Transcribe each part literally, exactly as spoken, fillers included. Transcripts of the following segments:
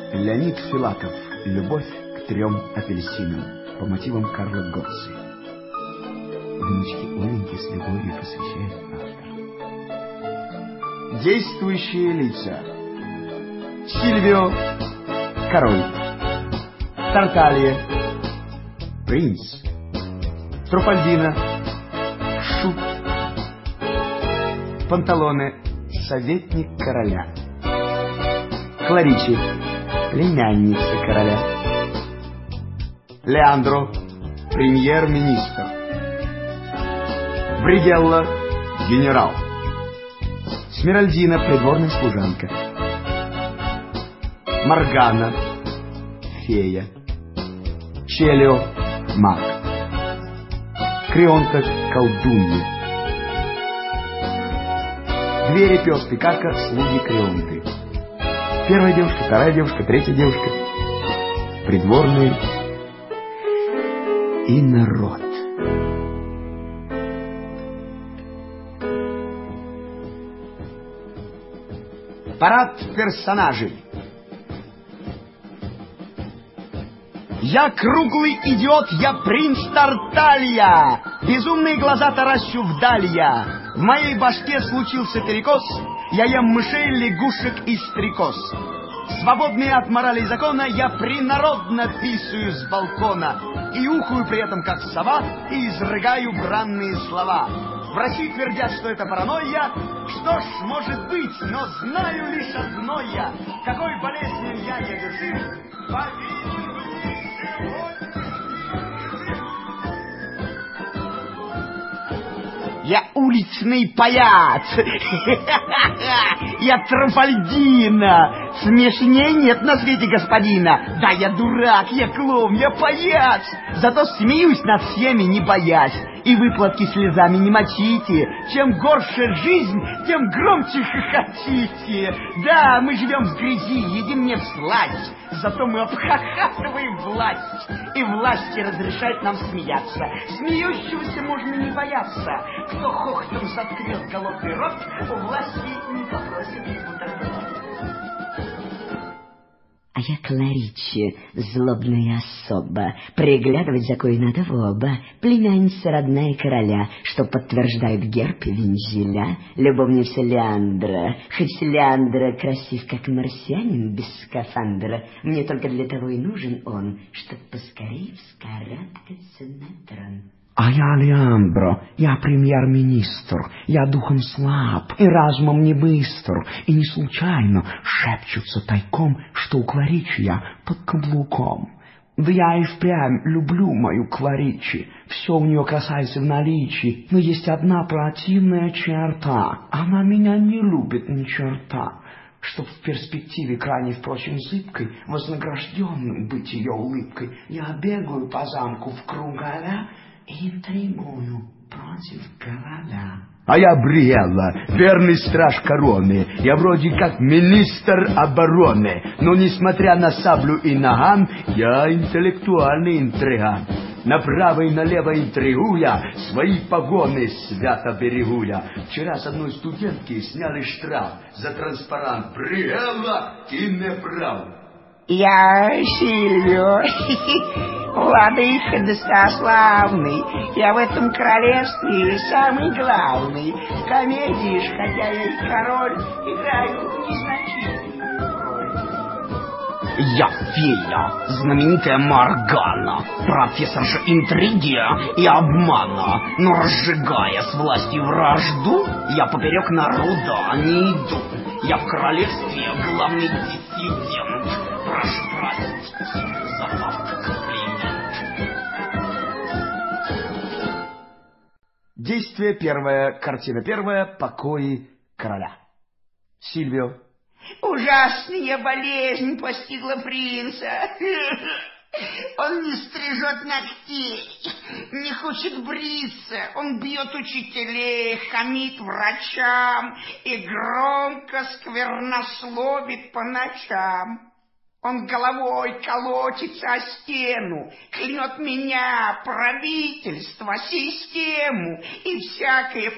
Леонид Филатов. Любовь к трем апельсинам. По мотивам Карла Готси. Внучки Оленьки с любовью посвящает автор. Действующие лица. Сильвио — король. Тарталья — принц. Труфальдино — шут. Панталоне — советник короля. Кларичи — племянница короля. Леандро — премьер-министр. Бригелла — генерал. Смиральдина — придворная служанка. Моргана — фея. Челио — маг. Крионта — колдунья. Двери, пес, пикака, слуги Крионты. Первая девушка, вторая девушка, третья девушка. Придворные и народ. Парад персонажей. Я круглый идиот, я принц Тарталья. Безумные глаза таращу вдаль я. В моей башке случился перекос. Я ем мышей, лягушек и стрекоз. Свободный от морали и закона, я принародно писаю с балкона. И ухую при этом, как сова, и изрыгаю бранные слова. В России твердят, что это паранойя. Что ж, может быть, но знаю лишь одно я. Какой болезнью я недержим, повинен в ней сегодня. Я уличный паяц. Я Труфальдино. Смешнее нет на свете господина. Да, я дурак, я клоун, я паяц. Зато смеюсь над всеми, не боясь. И выплатки слезами не мочите. Чем горше жизнь, тем громче хохотите. Да, мы живем в грязи, едим не всласть. Зато мы обхахатываем власть. И власти разрешает нам смеяться. Смеющегося можно не бояться. Кто хохотом заткнет голодный рот, у власти не попросит и бутерброд. А я Кларичи, злобная особа, приглядывать за кое надо в оба, племянница родная короля, что подтверждает герб и вензеля, любовница Леандра, хоть Леандра красив, как марсианин без скафандра, мне только для того и нужен он, чтоб поскорее вскарабкаться на трон. А я Леандро, я премьер-министр, я духом слаб и разумом не быстр, и не случайно шепчутся тайком, что у Кларичи я под каблуком. Да я и впрямь люблю мою Кларичи, все у нее касается в наличии, но есть одна противная черта, она меня не любит ни черта. Чтоб в перспективе крайне, впрочем, зыбкой, вознагражденным быть ее улыбкой, я бегаю по замку в круг а-ля и интригую против короля. А я Бригелла, верный страж короны. Я вроде как министр обороны, но несмотря на саблю и наган, я интеллектуальный интриган. Направо и налево интригуя, свои погоны свято берегу я. Вчера с одной студентки сняли штраф за транспарант «Бригелла, ты не прав». Я Сильвио, владыка достославный, я в этом королевстве самый главный. В комедии ж, хотя я и король, играю незначительную роль. Я фея, знаменитая Моргана, профессорша интриги и обмана. Но разжигая с властью вражду, я поперек народа не иду. Я в королевстве главный диссидент. Прошу простить за комплимент. Действие первое, картина первая, покои короля. Сильвио. Ужасная болезнь постигла принца. Он не стрижет ногтей, не хочет бриться, он бьет учителей, хамит врачам и громко сквернословит по ночам. Он головой колотится о стену, клянет меня, правительство, систему, и всякое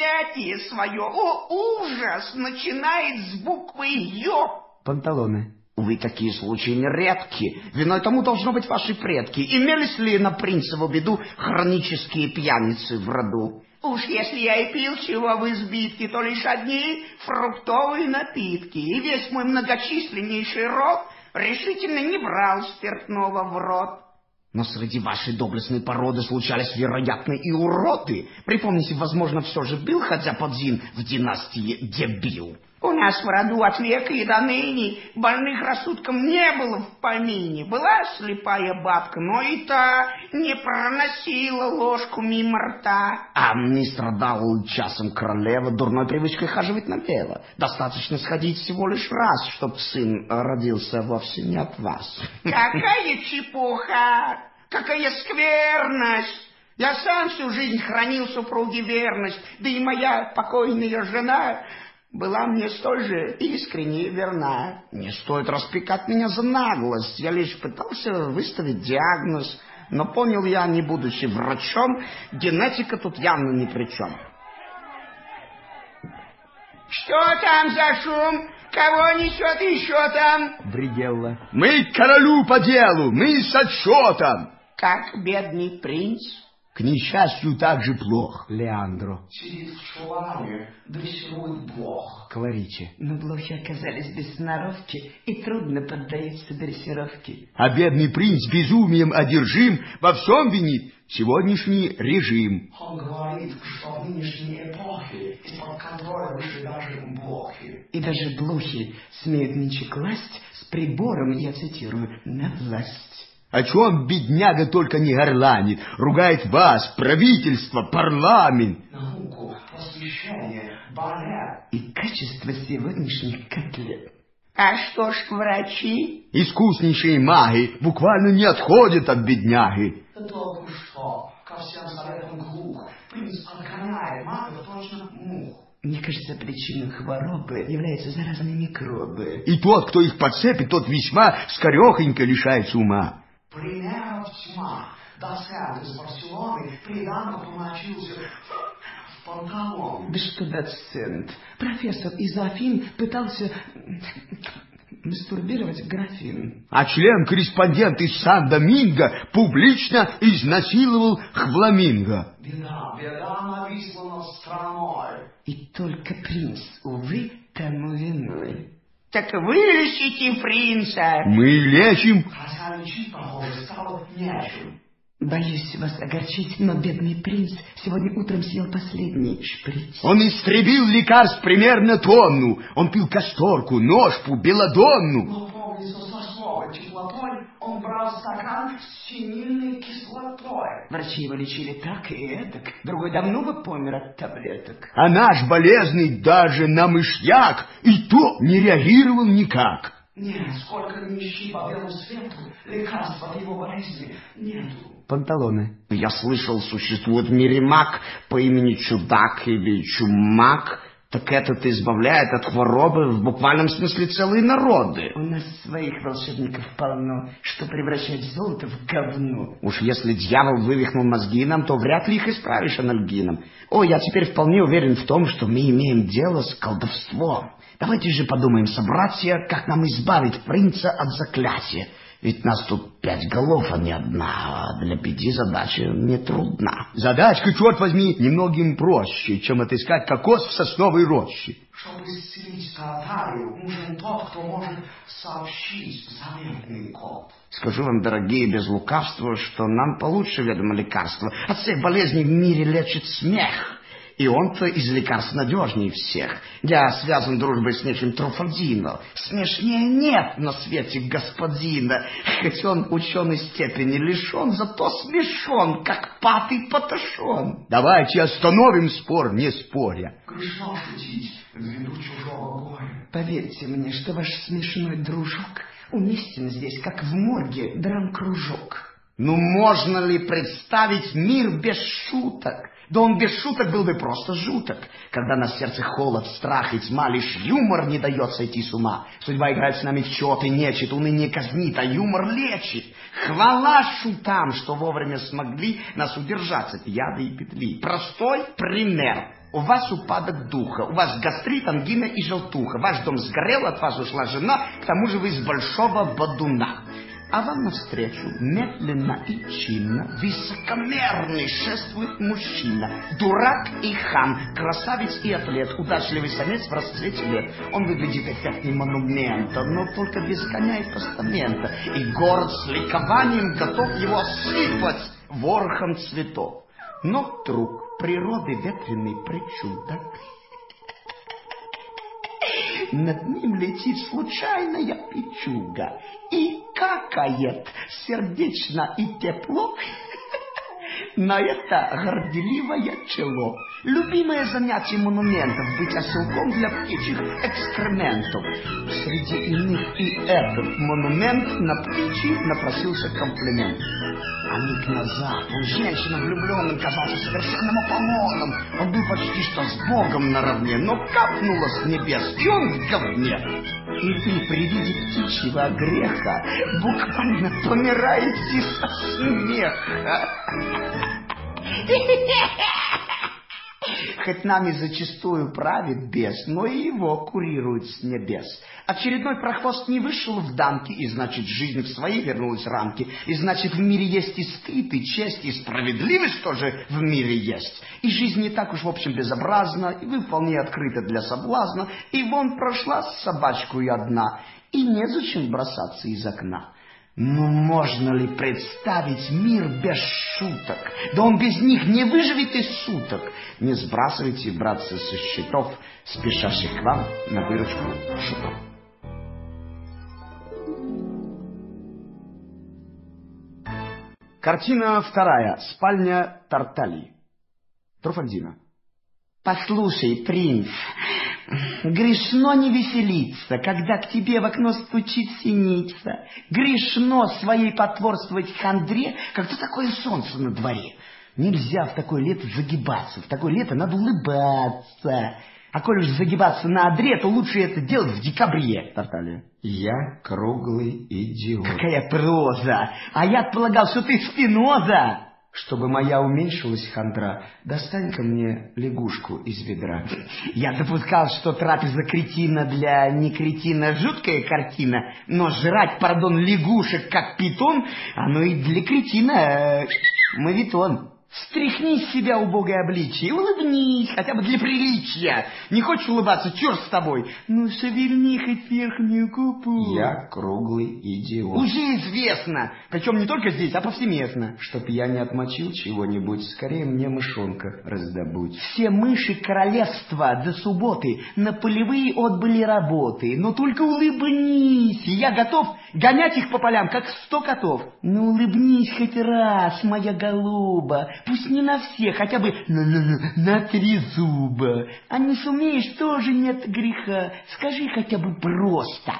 проклятие свое, о ужас, начинает с буквы «Ё». Панталоне. Увы, такие случаи нередки. Виной тому должно быть ваши предки. Имелись ли на принцеву беду хронические пьяницы в роду? Уж если я и пил чего в избитке, то лишь одни фруктовые напитки. И весь мой многочисленнейший род решительно не брал спиртного в рот. Но среди вашей доблестной породы случались, вероятно, и уроды. Припомните, возможно, все же был хотя подзин в династии дебил. У нас в роду от века и до ныне больных рассудком не было в помине. Была слепая бабка, но и та не проносила ложку мимо рта. А не страдала часом королева дурной привычкой хаживать налево. Достаточно сходить всего лишь раз, чтоб сын родился вовсе не от вас. Какая чепуха! Какая скверность! Я сам всю жизнь хранил супруге верность, да и моя покойная жена была мне столь же искренне верна. Не стоит распекать меня за наглость. Я лишь пытался выставить диагноз, но понял я, не будучи врачом, генетика тут явно ни при чем. Что там за шум? Кого несет еще там? Бригелла. Мы к королю по делу, мы с отчетом. Как бедный принц? К несчастью, так же плох. Леандро. Сидит в чулане, дрессирует блох. Клариче. Но блохи оказались без сноровки и трудно поддаются дрессировке. А бедный принц безумием одержим, во всем винит сегодняшний режим. Он говорит, что в нынешней эпохе из-под контроля вышли даже блохи. И даже блохи смеют нынче класть с прибором, я цитирую, на власть. О чем бедняга только не горланит, ругает вас, правительство, парламент. Науку, просвещение, балет. И качество сегодняшних котлет. А что ж врачи? Искуснейшие маги буквально не отходят от бедняги. Да только что, ко всем советам глух, принц отгоняет магов точно мух. Мне кажется, причиной хворобы являются заразные микробы. И тот, кто их подцепит, тот весьма скорехонько лишается ума. Примеров тьма. Доцент из Барселоны приданно помочился в панталон. Да что доцент? Профессор из Афин пытался мастурбировать графин. А член-корреспондент из Сан-Доминго публично изнасиловал хвламинго. Беда, беда нависла над страной. И только принц, увы, тому виной. Так вылечите принца. Мы лечим. Хотя лечить, похоже, стало нечем. Боюсь вас огорчить, но бедный принц сегодня утром съел последний шприц. Он истребил лекарств примерно тонну. Он пил касторку, ножпу, белладонну. Но помнится, со словой теплотой он брал стакан с синильной кислотой. Врачи его лечили так и эдак. Другой давно бы помер от таблеток. А наш болезный даже на мышьяк и то не реагировал никак. Нет, сколько ни ищи по белому свету, лекарства от его болезни нету. Панталоны. Я слышал, существует в мире маг по имени Чудак или Чумак. Так этот избавляет от хворобы в буквальном смысле целые народы. У нас своих волшебников полно, что превращать золото в говно. Уж если дьявол вывихнул мозги нам, то вряд ли их исправишь анальгином. О, я теперь вполне уверен в том, что мы имеем дело с колдовством. Давайте же подумаем, собратья, как нам избавить принца от заклятия. Ведь нас тут пять голов, а не одна, а для пяти задача нетрудна. Задачка, черт возьми, немногим проще, чем отыскать кокос в сосновой роще. Чтобы исцелить Таратарию, нужен тот, кто может сообщить заветный код. Скажу вам, дорогие, без лукавства, что нам получше ведомо лекарство. От всех болезней в мире лечит смех. И он-то из лекарств надежнее всех. Я связан дружбой с неким Труфальдино. Смешнее нет на свете господина. Хоть он ученой степени лишен, зато смешон, как патый паташон. Давайте остановим спор, не споря. Грешно шутить в виду чужого горя. Поверьте мне, что ваш смешной дружок уместен здесь, как в морге драм-кружок. Ну, можно ли представить мир без шуток? Да он без шуток был бы просто жуток. Когда на сердце холод, страх и тьма, лишь юмор не дает сойти с ума. Судьба играет с нами в счет и нечет, уныние казнит, а юмор лечит. Хвала шутам, что вовремя смогли нас удержать от яда и петли. Простой пример. У вас упадок духа, у вас гастрит, ангина и желтуха. Ваш дом сгорел, от вас ушла жена, к тому же вы из большого бодуна. А вам навстречу, медленно и чинно, высокомерный шествует мужчина. Дурак и хам, красавец и атлет, удачливый самец в расцвете лет. Он выглядит эффектнее монумента, но только без коня и постамента. И город с ликованием готов его осыпать ворохом цветов. Но вдруг природы ветреный причуда. Над ним летит случайная печуга и какает сердечно и тепло на это горделивое чело. Любимое занятие монументов — быть оселком для птичьих экскрементов. Среди иных и этот монумент на птичий напросился комплимент. А миг назад он женщинам влюбленным казался совершенным Аполлоном. Он был почти что с Богом наравне, но капнуло с небес, и он в говне. И вы при виде птичьего греха буквально помираете со смеха. Хоть нами зачастую правит бес, но и его курируют с небес. Очередной прохвост не вышел в дамки, и значит жизнь в свои вернулась рамки. И значит в мире есть и стыд, и честь, и справедливость тоже в мире есть. И жизнь не так уж в общем безобразна, и вы вполне открыты для соблазна. И вон прошла с собачкой одна, и незачем бросаться из окна. Ну, можно ли представить мир без шуток? Да он без них не выживет и суток. Не сбрасывайте, братцы, со счетов спешащих к вам на выручку шутов. Картина вторая. Спальня Тартальи. Труфальдино. Послушай, принц, грешно не веселиться, когда к тебе в окно стучит синица. Грешно своей потворствовать хандре, когда такое солнце на дворе. Нельзя в такое лето загибаться, в такое лето надо улыбаться. А коль уж загибаться на одре, то лучше это делать в декабре. Тарталья. Я круглый идиот. Какая проза! А я полагал, что ты Спиноза. Чтобы моя уменьшилась хандра, достань-ка мне лягушку из ведра. Я допускал, что трапеза кретина для некретина жуткая картина, но жрать, пардон, лягушек как питон, оно и для кретина э, мавитон. Встряхни с себя убогое обличие, улыбнись, хотя бы для приличия. Не хочешь улыбаться, черт с тобой. Ну, шевельни хоть верхнюю губу. Я круглый идиот. Уже известно, причем не только здесь, а повсеместно. Чтоб я не отмочил чего-нибудь, скорее мне мышонка раздобудь. Все мыши королевства до субботы на полевые отбыли работы. Но только улыбнись, и я готов гонять их по полям, как сто котов. Ну, улыбнись хоть раз, моя голуба. Пусть не на все, хотя бы на, на, на, на три зуба. А не сумеешь, тоже нет греха. Скажи хотя бы просто.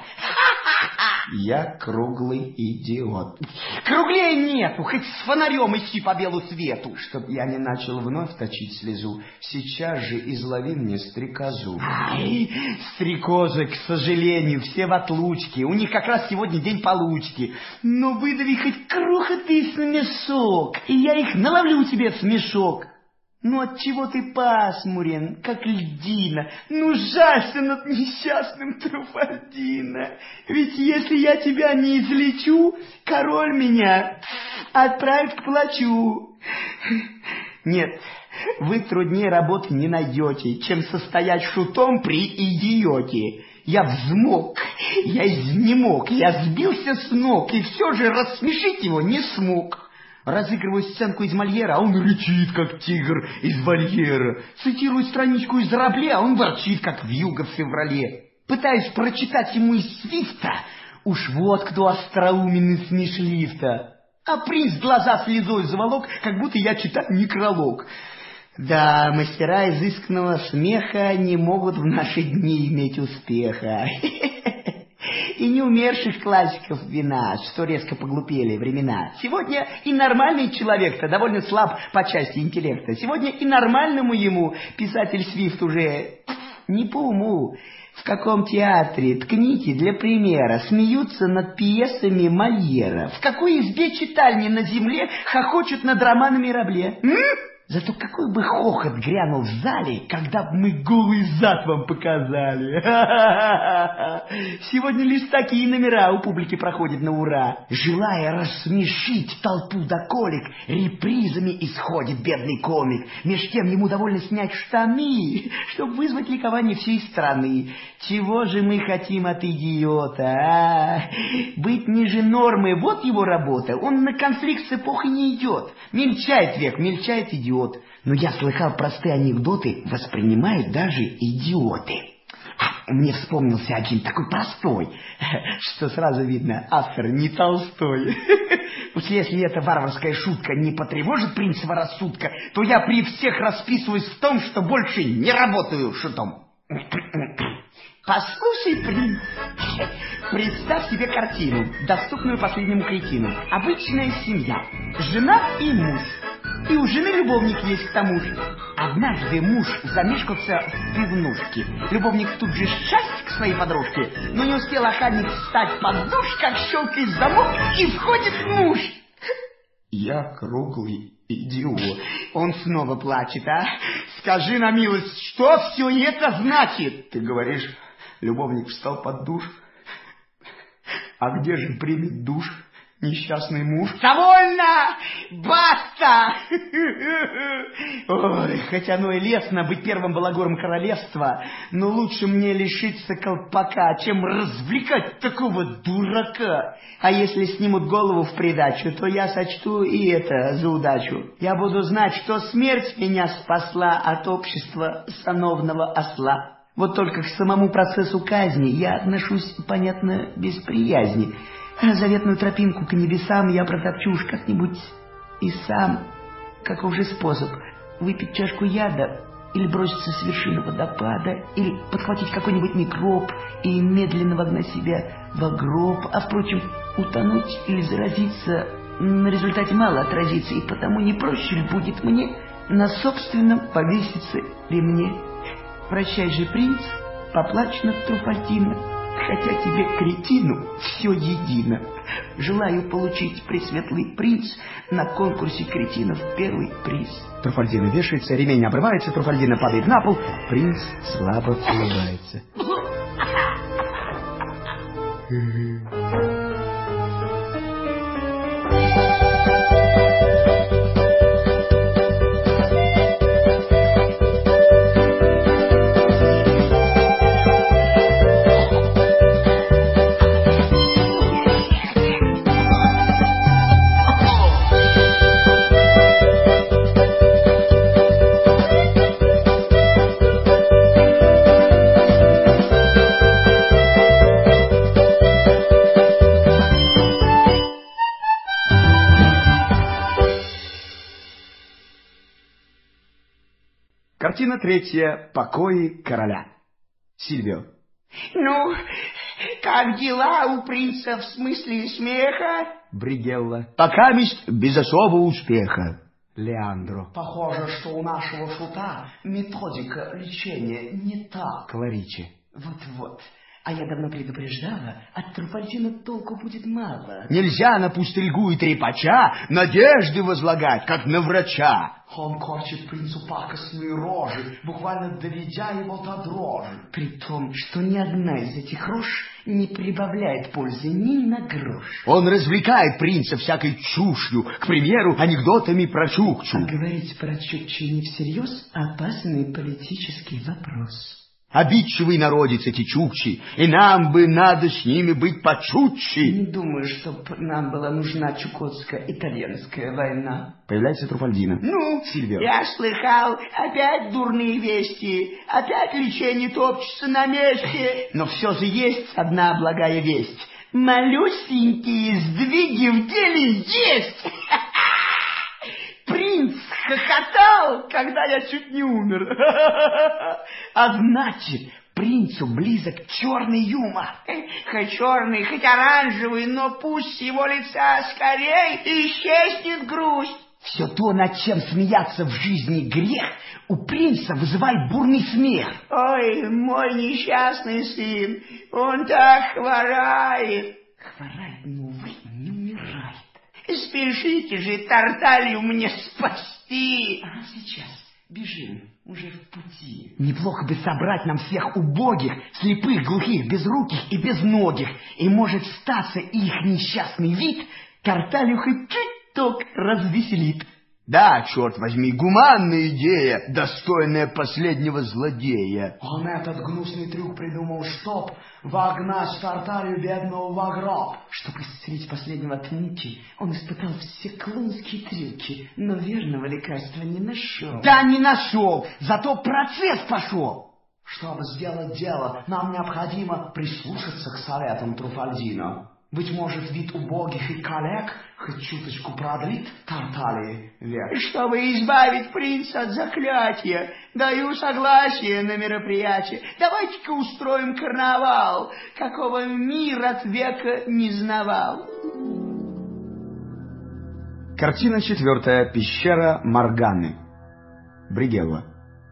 Я круглый идиот. Круглее нету, хоть с фонарем идти по белу свету. Чтоб я не начал вновь точить слезу, сейчас же излови мне стрекозу. Ай, стрекозы, к сожалению, все в отлучке. У них как раз сегодня день получки. Но выдави хоть крохотный смешок, и я их наловлю тебе в смешок. Ну отчего ты пасмурен, как льдина? Ну жалься над несчастным Труфальдино. Ведь если я тебя не излечу, король меня отправит к плачу. Нет, вы труднее работы не найдете, чем состоять шутом при идиоте. Я взмок, я изнемог, я сбился с ног, и все же рассмешить его не смог. Разыгрываю сценку из Мольера, а он рычит, как тигр из вольера. Цитирую страничку из Рабле, а он ворчит, как вьюга в феврале. Пытаюсь прочитать ему из Свифта, уж вот кто остроумен из смешлифта. А принц глаза слезой заволок, как будто я читаю некролог. Да, мастера изысканного смеха не могут в наши дни иметь успеха. И не умерших классиков вина, что резко поглупели времена. Сегодня и нормальный человек-то довольно слаб по части интеллекта. Сегодня и нормальному ему писатель Свифт уже не по уму. В каком театре, ткните для примера, смеются над пьесами Мольера? В какой избе читальни на земле хохочут над романами Рабле? М? Зато какой бы хохот грянул в зале, когда бы мы голый зад вам показали. Сегодня лишь такие номера у публики проходят на ура. Желая рассмешить толпу до колик, репризами исходит бедный комик. Меж тем ему довольно снять штаны, чтобы вызвать ликование всей страны. Чего же мы хотим от идиота, а? Быть ниже нормы, вот его работа. Он на конфликт с эпохой не идет. Мельчает век, мельчает идиот. Но я слыхал, простые анекдоты воспринимают даже идиоты. Мне вспомнился один такой простой, что сразу видно, автор не Толстой. Уж если эта варварская шутка не потревожит принцева рассудка, то я при всех расписываюсь в том, что больше не работаю шутом. Послушай, принц, представь себе картину, доступную последнему кретину. Обычная семья, жена и муж. И у жены любовник есть к тому же. Однажды муж замешкался в пивнушке. Любовник тут же счастье к своей подружке, но не успел охранник встать под душ, как щелкает замок, и входит муж. Я круглый идиот. Он снова плачет, а? Скажи на милость, что все это значит? Ты говоришь, любовник встал под душ. А где же примет душ несчастный муж? Довольно! Баста! Ой, хоть оно и лестно быть первым балагуром королевства, но лучше мне лишиться колпака, чем развлекать такого дурака. А если снимут голову в придачу, то я сочту и это за удачу. Я буду знать, что смерть меня спасла от общества сановного осла. Вот только к самому процессу казни я отношусь, понятно, без приязни. Заветную тропинку к небесам я протопчу уж как-нибудь и сам. Каков же способ? Выпить чашку яда, или броситься с вершины водопада, или подхватить какой-нибудь микроб и медленно вогнать себя в гроб, а, впрочем, утонуть или заразиться на результате мало отразится, и потому не проще ли будет мне на собственном повеситься ремне. Прощай же, принц, поплачь над Труфальдино, хотя тебе, кретину, все едино. Желаю получить, пресветлый принц, на конкурсе кретинов первый приз. Труфальдино вешается, ремень обрывается, Труфальдино падает на пол, принц слабо улыбается. Картина третья. Покои короля. Сильвио. Ну, как дела у принца в смысле смеха? Бригелла. Пока месть без особого успеха. Леандро. Похоже, что у нашего шута методика лечения не та. Кларичи. Вот-вот. А я давно предупреждала, от Труфальдино толку будет мало. Нельзя на пустельгу и трепача надежды возлагать, как на врача. Он корчит принцу пакостные рожи, буквально доведя его до дрожи. При том, что ни одна из этих рож не прибавляет пользы ни на грош. Он развлекает принца всякой чушью, к примеру, анекдотами про Чукчу. А говорить про Чукчу не всерьез — опасный политический вопрос. Обидчивый народец эти чукчи, и нам бы надо с ними быть почутче. Не думаю, чтоб нам была нужна чукотско-итальянская война. Появляется Труфальдино. Ну, Сильвио. я слыхал, опять дурные вести, опять лечение топчется на месте. Но все же есть одна благая весть. Малюсенькие сдвиги в деле есть. Принц хохотал, когда я чуть не умер. А значит, принцу близок черный юмор. Хоть черный, хоть оранжевый, но пусть с его лица скорей исчезнет грусть. Все то, над чем смеяться в жизни грех, у принца вызывает бурный смех. Ой, мой несчастный сын, он так хворает. Хворает, но, увы, не умирает. Спешите же Тарталью мне спасти. Ты... А сейчас бежим, уже в пути. Неплохо бы собрать нам всех убогих, слепых, глухих, безруких и безногих, и, может, статься их несчастный вид Тарталью хоть чуть-чуть развеселит. Да, черт возьми, гуманная идея, достойная последнего злодея. Он этот гнусный трюк придумал, чтоб вогнать Тарталью бедного в гроб. Чтобы исцелить последнего от муки, он испытал все клоунские трюки, но верного лекарства не нашел. Да не нашел, зато процесс пошел. Чтобы сделать дело, нам необходимо прислушаться к советам Труфальдино. Быть может, вид убогих и коллег хоть чуточку продлит Тарталии век. Чтобы избавить принца от заклятия, даю согласие на мероприятие. Давайте-ка устроим карнавал, какого мир от века не знавал. Картина четвертая. Пещера Морганы. Бригелла.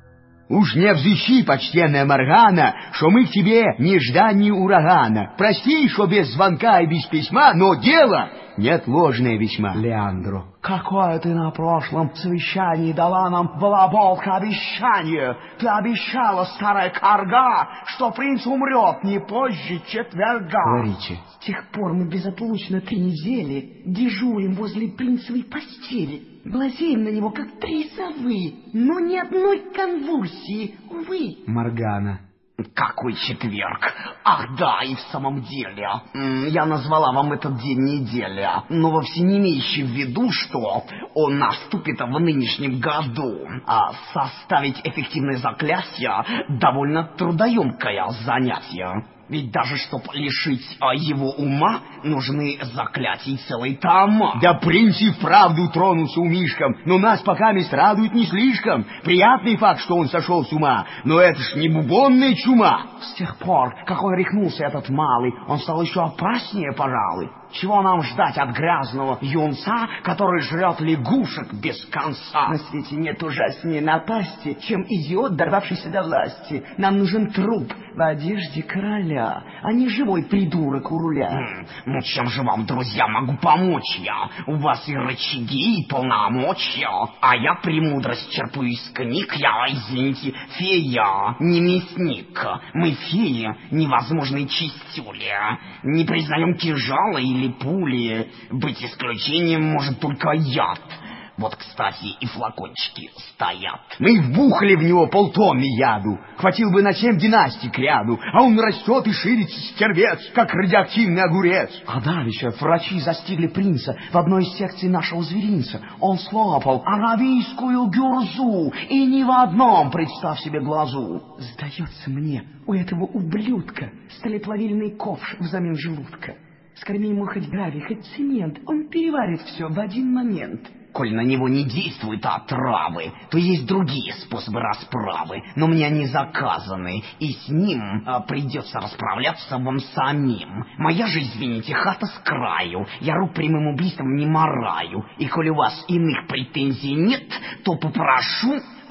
Уж не взыщи, почтенная Моргана, что мы к тебе не ждани урагана. Прости, что без звонка и без письма, но дело неотложное весьма. Леандро, какое ты на прошлом совещании дала нам балаболка обещание? Ты обещала, старая карга, что принц умрет не позже четверга. Говорите. С тех пор мы безотлучно три недели дежурим возле принцевой постели. Глазеем на него, как три совы, но ни одной конвульсии, увы. Моргана. Какой четверг? Ах да, и в самом деле. Я назвала вам этот день недели, но вовсе не имеющий в виду, что он наступит в нынешнем году. А составить эффективное заклятие довольно трудоемкое занятие. Ведь даже чтоб лишить а, его ума, нужны заклятий целые тома. Да принц и вправду тронулся умишком, но нас пока мест радует не слишком. Приятный факт, что он сошел с ума, но это ж не бубонная чума. С тех пор, как он рехнулся этот малый, он стал еще опаснее, пожалуй. Чего нам ждать от грязного юнца, который жрет лягушек без конца? На свете нет ужаснее напасти, чем идиот, дорвавшийся до власти. Нам нужен труп в одежде короля, а не живой придурок у руля. М, Ну, чем же вам, друзья, могу помочь я? У вас и рычаги, и полномочия, а я премудрость черпаю из книг. Я, извините, фея, не мясник. Мы феи, невозможные чистюли. Не признаем кинжала или пули. Быть исключением может только яд. Вот, кстати, и флакончики стоят. Мы вбухали в него полтонны яду. Хватил бы на семь династий к ряду, а он растет и ширится стервец, как радиоактивный огурец. А давеча врачи застигли принца в одной из секций нашего зверинца. Он слопал аравийскую гюрзу, и ни в одном, представь себе, глазу. Сдается мне, у этого ублюдка столеплавильный ковш взамен желудка. Скорми ему хоть гравий, хоть цемент, он переварит все в один момент. Коль на него не действуют отравы, то есть другие способы расправы, но мне они заказаны, и с ним а, придется расправляться вам самим. Моя же, извините, хата с краю, я рук прямым убийством не мараю, и коли у вас иных претензий нет, то попрошу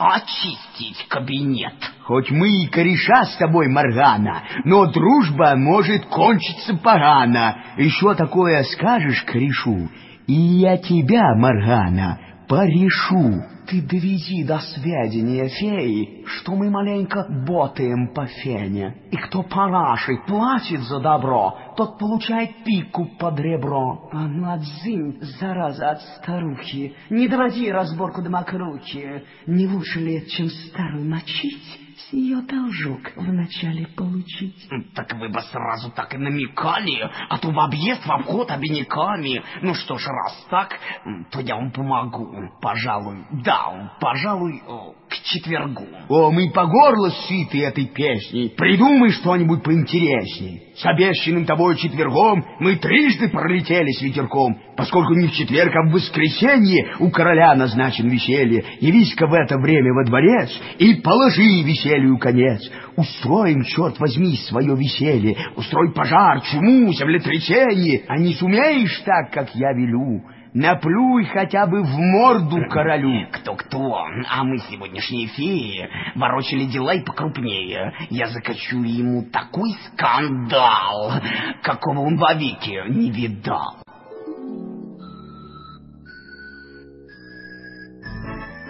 очистить кабинет. Хоть мы и кореша с тобой, Моргана, но дружба может кончиться погано. Еще такое скажешь корешу, и я тебя, Моргана, порешу. Ты доведи до сведения феи, что мы маленько ботаем по фене. И кто по нашей платит за добро, тот получает пику под ребро. А ну отзынь, зараза от старухи, не доводи разборку до мокрухи. Не лучше ли, чем старую мочить, с нее должок вначале получить? Так вы бы сразу так и намекали, а то в объезд, в обход обиняками. Ну что ж, раз так, то я вам помогу. Пожалуй, да, пожалуй, к четвергу. О, мы по горло сыты этой песней. Придумай что-нибудь поинтересней. С обещанным тобой четвергом мы трижды пролетели с ветерком, поскольку не в четверг, а в воскресенье у короля назначен веселье. Явись-ка в это время во дворец и положи веселью конец. Устроим, черт возьми, свое веселье. Устрой пожар, чуму, землетрясение. А не сумеешь так, как я велю, наплюй хотя бы в морду королю. Кто-кто, а мы, сегодняшние феи, ворочали дела и покрупнее. Я закачу ему такой скандал, какого он вовеки не видал.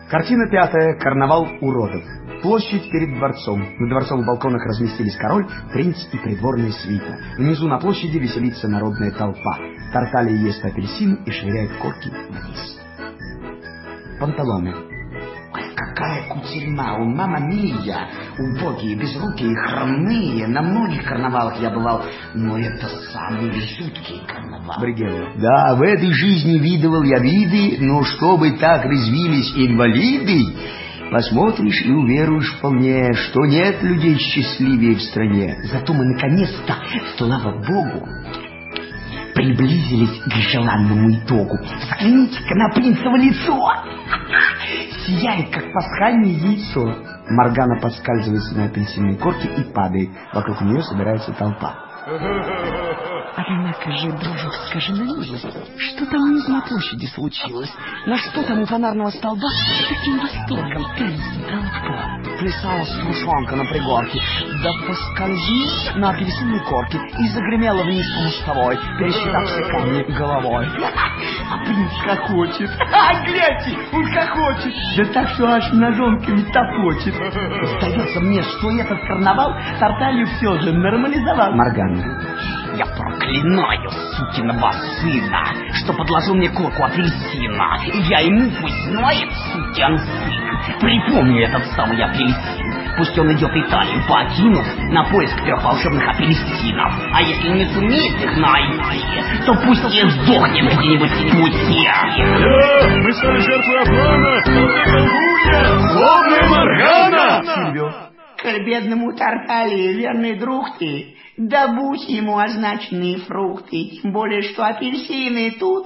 Картина пятая. Карнавал уродов. Площадь перед дворцом. На дворцовых балконах разместились король, принц и придворная свита. Внизу на площади веселится народная толпа. Тарталья ест апельсин и швыряет корки вниз. Панталоны. Какая кутерьма, у мама мия, убогие, безрукие, хромые. На многих карнавалах я бывал, но это самый жуткий карнавал. Бригелла. Да, в этой жизни видывал я виды, но чтобы так резвились инвалиды, посмотришь и уверуешь вполне, что нет людей счастливее в стране. Зато мы наконец-то, слава богу, приблизились к желанному итогу. Взгляните-ка на принцево лицо. Сияет, как пасхальное яйцо. Моргана подскальзывается на апельсинной корке и падает. Вокруг нее собирается толпа. Однако же, дружок, скажи на милость, что там внизу на площади случилось? На что там у фонарного столба с таким восторгом тянется толпа? Плясала струшонка на пригорке, да поскользнулась на апельсинной корке и загремела вниз по мостовой, пересчитав все камни головой. А принц хохочет. А, гляньте, он хохочет. Да так, что аж ножонками топочет. Сдается мне, что этот карнавал Тарталью все же нормализовал. Моргана. Я проклинаю сукиного сына, что подложил мне корку апельсина. Я ему пусть знает, сукин сын. Припомню этот самый апельсин. Пусть он идет Италию, покинув на поиск трех волшебных апельсинов. А если не сумеет их найти, то пусть и сдохнет где-нибудь в пути. Да, мы стали жертвой обмана, колдунья, злобная Моргана. Сильвио. Коль бедному Тарталье, верный друг ты, добудь ему означенные фрукты, тем более, что апельсины тут,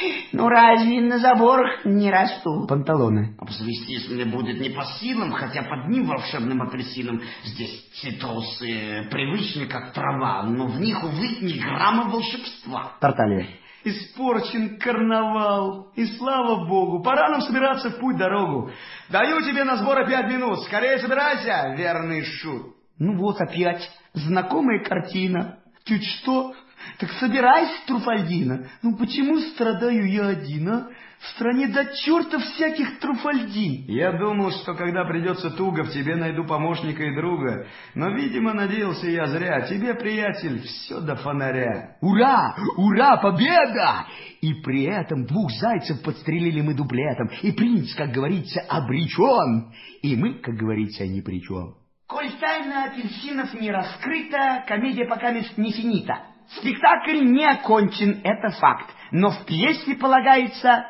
ну разве на заборах не растут? Панталоны. Обзавестись мне будет не по силам, хотя под одним волшебным апельсином здесь цитрусы привычны, как трава, но в них, увы, ни грамма волшебства. Тарталья. Испорчен карнавал, и слава богу, пора нам собираться в путь-дорогу. Даю тебе на сбор пять минут, скорее собирайся, верный шут. Ну вот опять знакомая картина. Чуть что, так собирайся, Труфальдина. Ну почему страдаю я один, а? В стране до черта всяких Труфальдин. Я думал, что когда придется туго, в тебе найду помощника и друга. Но, видимо, надеялся я зря. Тебе, приятель, все до фонаря. Ура! Ура! Победа! И при этом двух зайцев подстрелили мы дуплетом. И принц, как говорится, обречен. И мы, как говорится, ни при чем. Коль тайна апельсинов не раскрыта, комедия пока не финита. Спектакль не окончен, это факт. Но в пьесе полагается...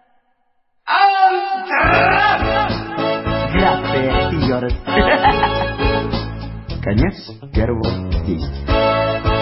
Грация, сеньоры. Конец первого действия.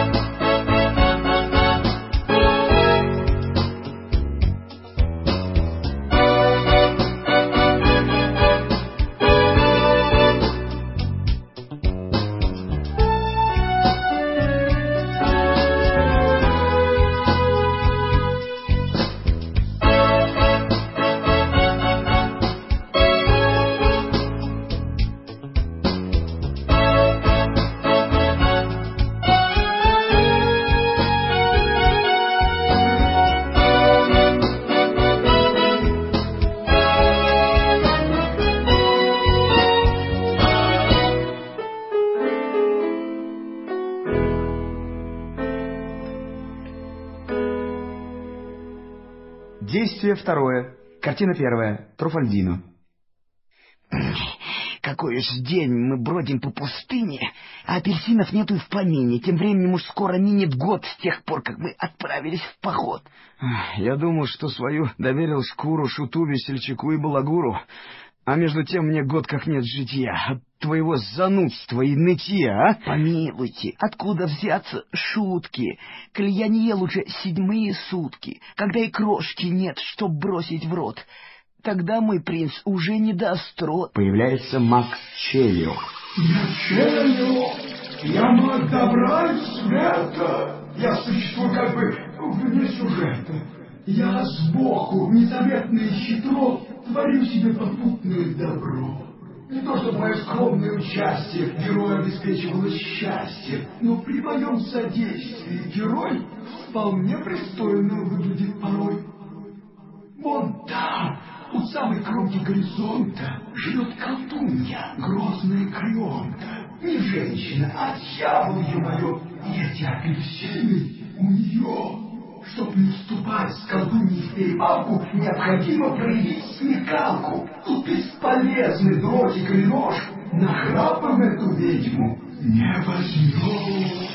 Действие второе. Картина первая. Труфальдино. Какой уж день мы бродим по пустыне, а апельсинов нету и в помине. Тем временем уж скоро минет год с тех пор, как мы отправились в поход. Я думал, что свою доверил шкуру шуту, весельчаку и балагуру. А между тем мне год как нет житья. От твоего занудства и нытья, а? Помилуйте, откуда взяться шутки? Коль я не ел уже седьмые сутки, когда и крошки нет, чтоб бросить в рот. Тогда мой принц уже не даст рот. Появляется Макс Челио. Я Челио, я маг добра и света. Я существую как бы вне сюжета. Я сбоку, незаметно и хитро, творю себе попутное добро. Не то, чтобы мое скромное участие герою обеспечивало счастье, но при моем содействии герой вполне пристойно выглядит порой. Вон там, у самой кромки горизонта живет колдунья, грозная Крионта. Не женщина, а дьявол, ё-моё, и эти апельсины у нее. Чтоб не вступать с колдуньей в перепалку, необходимо проявить смекалку. Тут бесполезный дротик или нож, нахрапом эту ведьму не возьмет.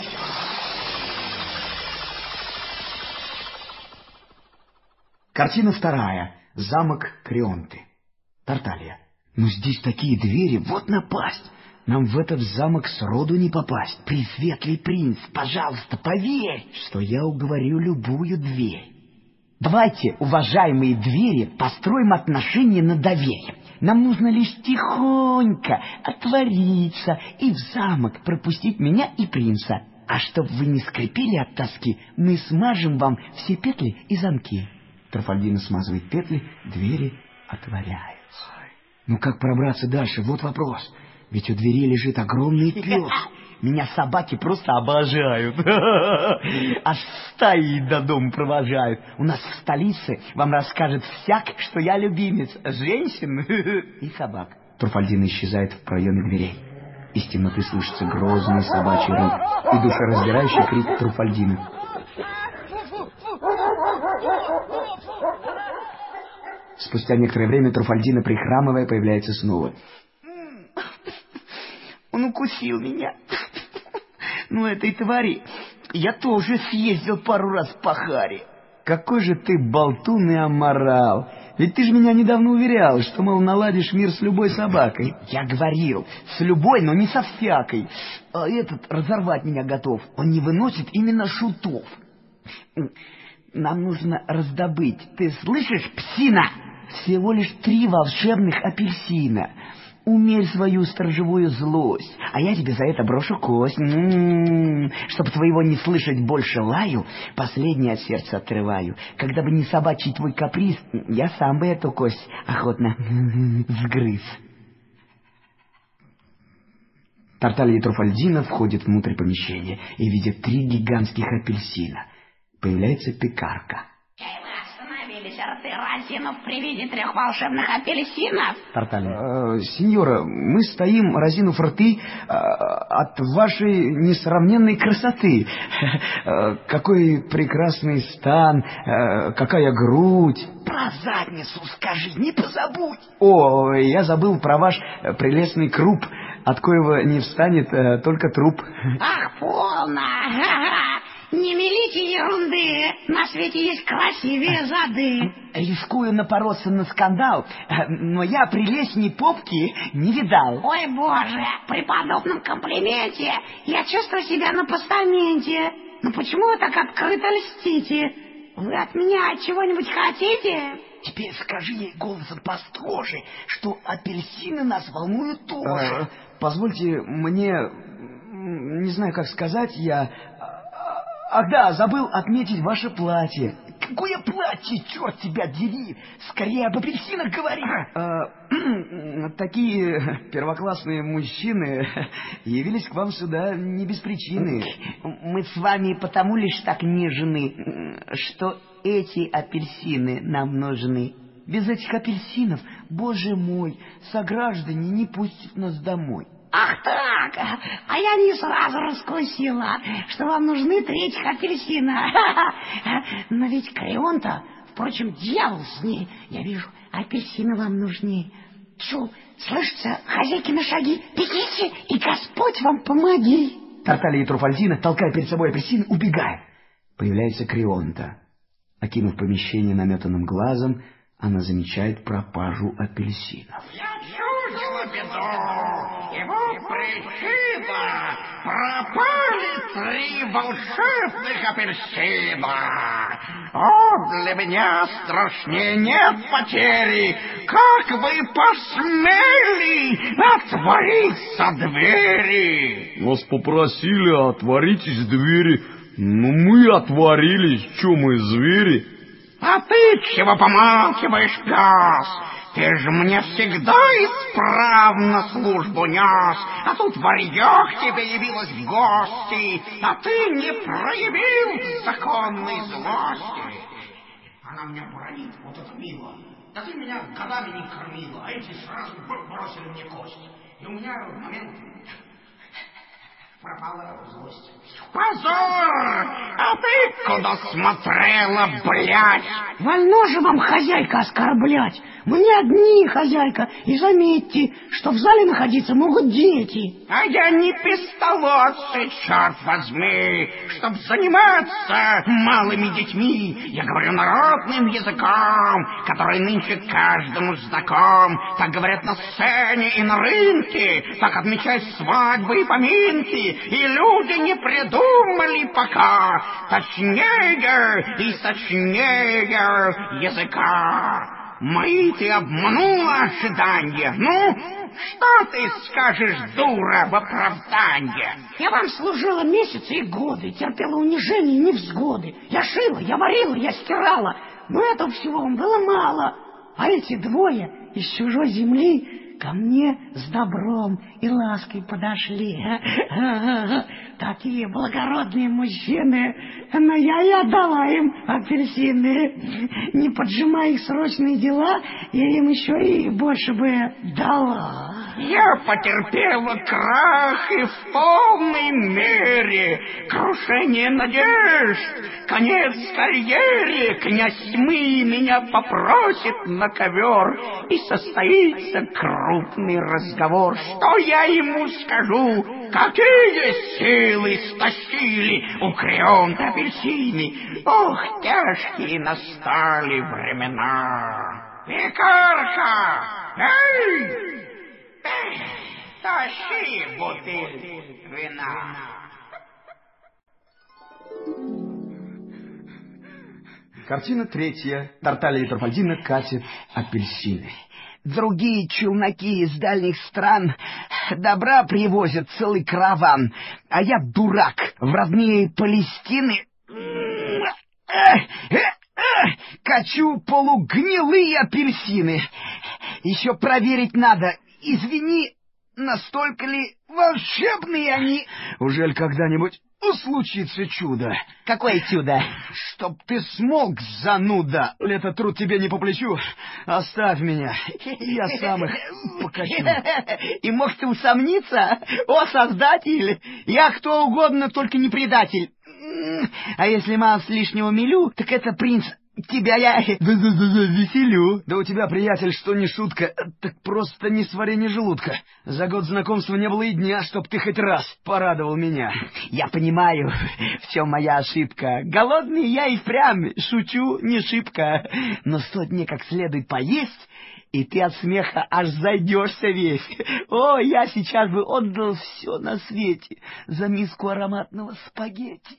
Картина вторая. Замок Крионты. Тарталья. Ну здесь такие двери, вот напасть. Нам в этот замок сроду не попасть. Пресветлый принц, пожалуйста, поверь, что я уговорю любую дверь. Давайте, уважаемые двери, построим отношения на доверие. Нам нужно лишь тихонько отвориться и в замок пропустить меня и принца. А чтоб вы не скрипели от тоски, мы смажем вам все петли и замки. Труфальдино смазывает петли, двери отворяются. Ну как пробраться дальше? Вот вопрос. Ведь у двери лежит огромный пес. Меня собаки просто обожают. Аж стаи до дома провожают. У нас в столице вам расскажет всяк, что я любимец женщин и собак. Труфальдино исчезает в проеме дверей. Из темноты слышится грозный собачий рык и душераздирающий крик Труфальдино. Спустя некоторое время Труфальдино, прихрамывая, появляется снова. Он укусил меня. Ну, этой твари я тоже съездил пару раз по харе. Какой же ты болтун и аморал. Ведь ты же меня недавно уверял, что, мол, наладишь мир с любой собакой. Я говорил, с любой, но не со всякой. А этот разорвать меня готов. Он не выносит именно шутов. Нам нужно раздобыть, ты слышишь, псина? Всего лишь три волшебных апельсина. Умерь свою сторожевую злость, а я тебе за это брошу кость. М-м-м. Чтоб твоего не слышать больше лаю, последнее от сердца отрываю. Когда бы не собачий твой каприз, я сам бы эту кость охотно сгрыз. Тарталья и Труфальдино входят внутрь помещения и видят три гигантских апельсина. Появляется пекарка. Рты разинув при виде трех волшебных апельсинов. Тарталья. Э, сеньора, мы стоим, разинув рты, э, от вашей несравненной красоты. Э, какой прекрасный стан, э, какая грудь. Про задницу скажи, не позабудь. О, я забыл про ваш прелестный круп, от коего не встанет э, только труп. Ах, полно! Не мелите ерунды, на свете есть красивее зады. Рискую напороться на скандал, но я прелестней попки не видал. Ой, боже, при подобном комплименте я чувствую себя на постаменте. Но почему вы так открыто льстите? Вы от меня чего-нибудь хотите? Теперь скажи ей голосом построже, что апельсины нас волнуют тоже. А, позвольте мне, не знаю, как сказать, я... Ах да, забыл отметить ваше платье. Какое платье, черт тебя дери! Скорее об апельсинах говори! А, такие первоклассные мужчины явились к вам сюда не без причины. Мы с вами потому лишь так нежны, что эти апельсины нам нужны. Без этих апельсинов, боже мой, сограждане не пустят нас домой. Ах так, а я не сразу раскусила, что вам нужны три этих апельсина. Но ведь Крионта, впрочем, дьявол с ней. Я вижу, апельсины вам нужны. Чу, слышится, хозяйкины шаги, бегите, и Господь вам помоги. Тарталья и Труфальдино, толкая перед собой апельсины, убегают. Появляется Крионта. Окинув помещение наметанным глазом, она замечает пропажу апельсинов. Я чувствовала беду, его причина. Пропали три волшебных апельсина. О, для меня страшнее нет потери. Как вы посмели отвориться двери? Нас попросили, отворитесь двери. Ну, мы отворились, что мы, звери? А ты чего помалкиваешь, пес? Ты же мне всегда исправно службу нес, а тут варьё к тебе явилась в гости, а ты не проявил законной злости. Она меня бронит, вот это мило. Да ты меня годами не кормила, а эти сразу бросили мне кость. И у меня в момент пропала злость. Позор! А ты куда смотрела, блядь? Вольно же вам, хозяйка, оскорблять. Мы не одни, хозяйка. И заметьте, что в зале находиться могут дети. А я не пистолотцы, черт возьми, чтоб заниматься малыми детьми. Я говорю народным языком, который нынче каждому знаком. Так говорят на сцене и на рынке, так отмечают свадьбы и поминки. И люди не придумали пока точнее и сочнее языка. Мои ты обманула ожидания. Ну, что ты скажешь, дура, в оправдание? Я вам служила месяцы и годы, терпела унижения и невзгоды. Я шила, я варила, я стирала. Но этого всего вам было мало. А эти двое из чужой земли ко мне с добром и лаской подошли. Такие благородные мужчины, но я и отдала им апельсины. Не поджимая их срочные дела, я им еще и больше бы дала. Я потерпела крах и в полной мере крушение надежд, конец карьере. Князь тьмы меня попросит на ковер, и состоится крупный разговор. Что я ему скажу? Какие силы стащили у Креонта апельсины? Ох, тяжкие настали времена. Пекарка! Эй! Эй, тащи бутыль вина. Картина третья. Тарталья и Труфальдино катят апельсины. Другие челноки из дальних стран добра привозят целый караван, а я, дурак, в родные Палестины качу полугнилые апельсины. Еще проверить надо. Извини, настолько ли волшебные они? Ужель когда-нибудь случится чудо? Какое чудо? Чтоб ты смолк, зануда. Этот труд тебе не по плечу. Оставь меня, я сам их покачу. И можешь ты усомниться? О, Создатель! Я кто угодно, только не предатель. А если мало с лишнего милю, так это, принц, тебя я веселю. Да у тебя, приятель, что не шутка, так просто не сварение желудка. За год знакомства не было и дня, чтоб ты хоть раз порадовал меня. Я понимаю, в чем моя ошибка. Голодный я и впрямь, шучу не шибко. Но стоит мне как следует поесть, и ты от смеха аж зайдешься весь. О, я сейчас бы отдал все на свете за миску ароматного спагетти.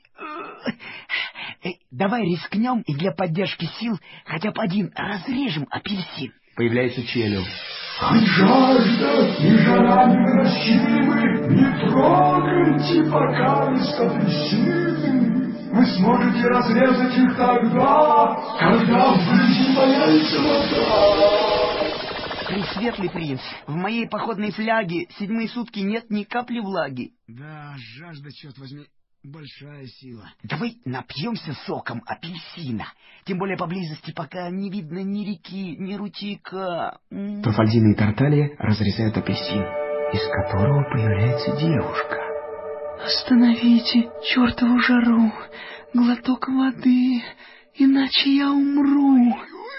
Эй, давай рискнем и для поддержки сил хотя бы один разрежем апельсин. Появляется Челюл. Хоть жажда и жара невыносимы, не трогайте пока из апельсины. Вы сможете разрезать их тогда, когда в жизни появится вода. Пресветлый принц, в моей походной фляге седьмые сутки нет ни капли влаги. Да, жажда, черт возьми, большая сила. Давай напьемся соком апельсина. Тем более поблизости пока не видно ни реки, ни ручейка. Труфальдино и Тарталья разрезают апельсин, из которого появляется девушка. Остановите чертову жару, глоток воды, иначе я умру.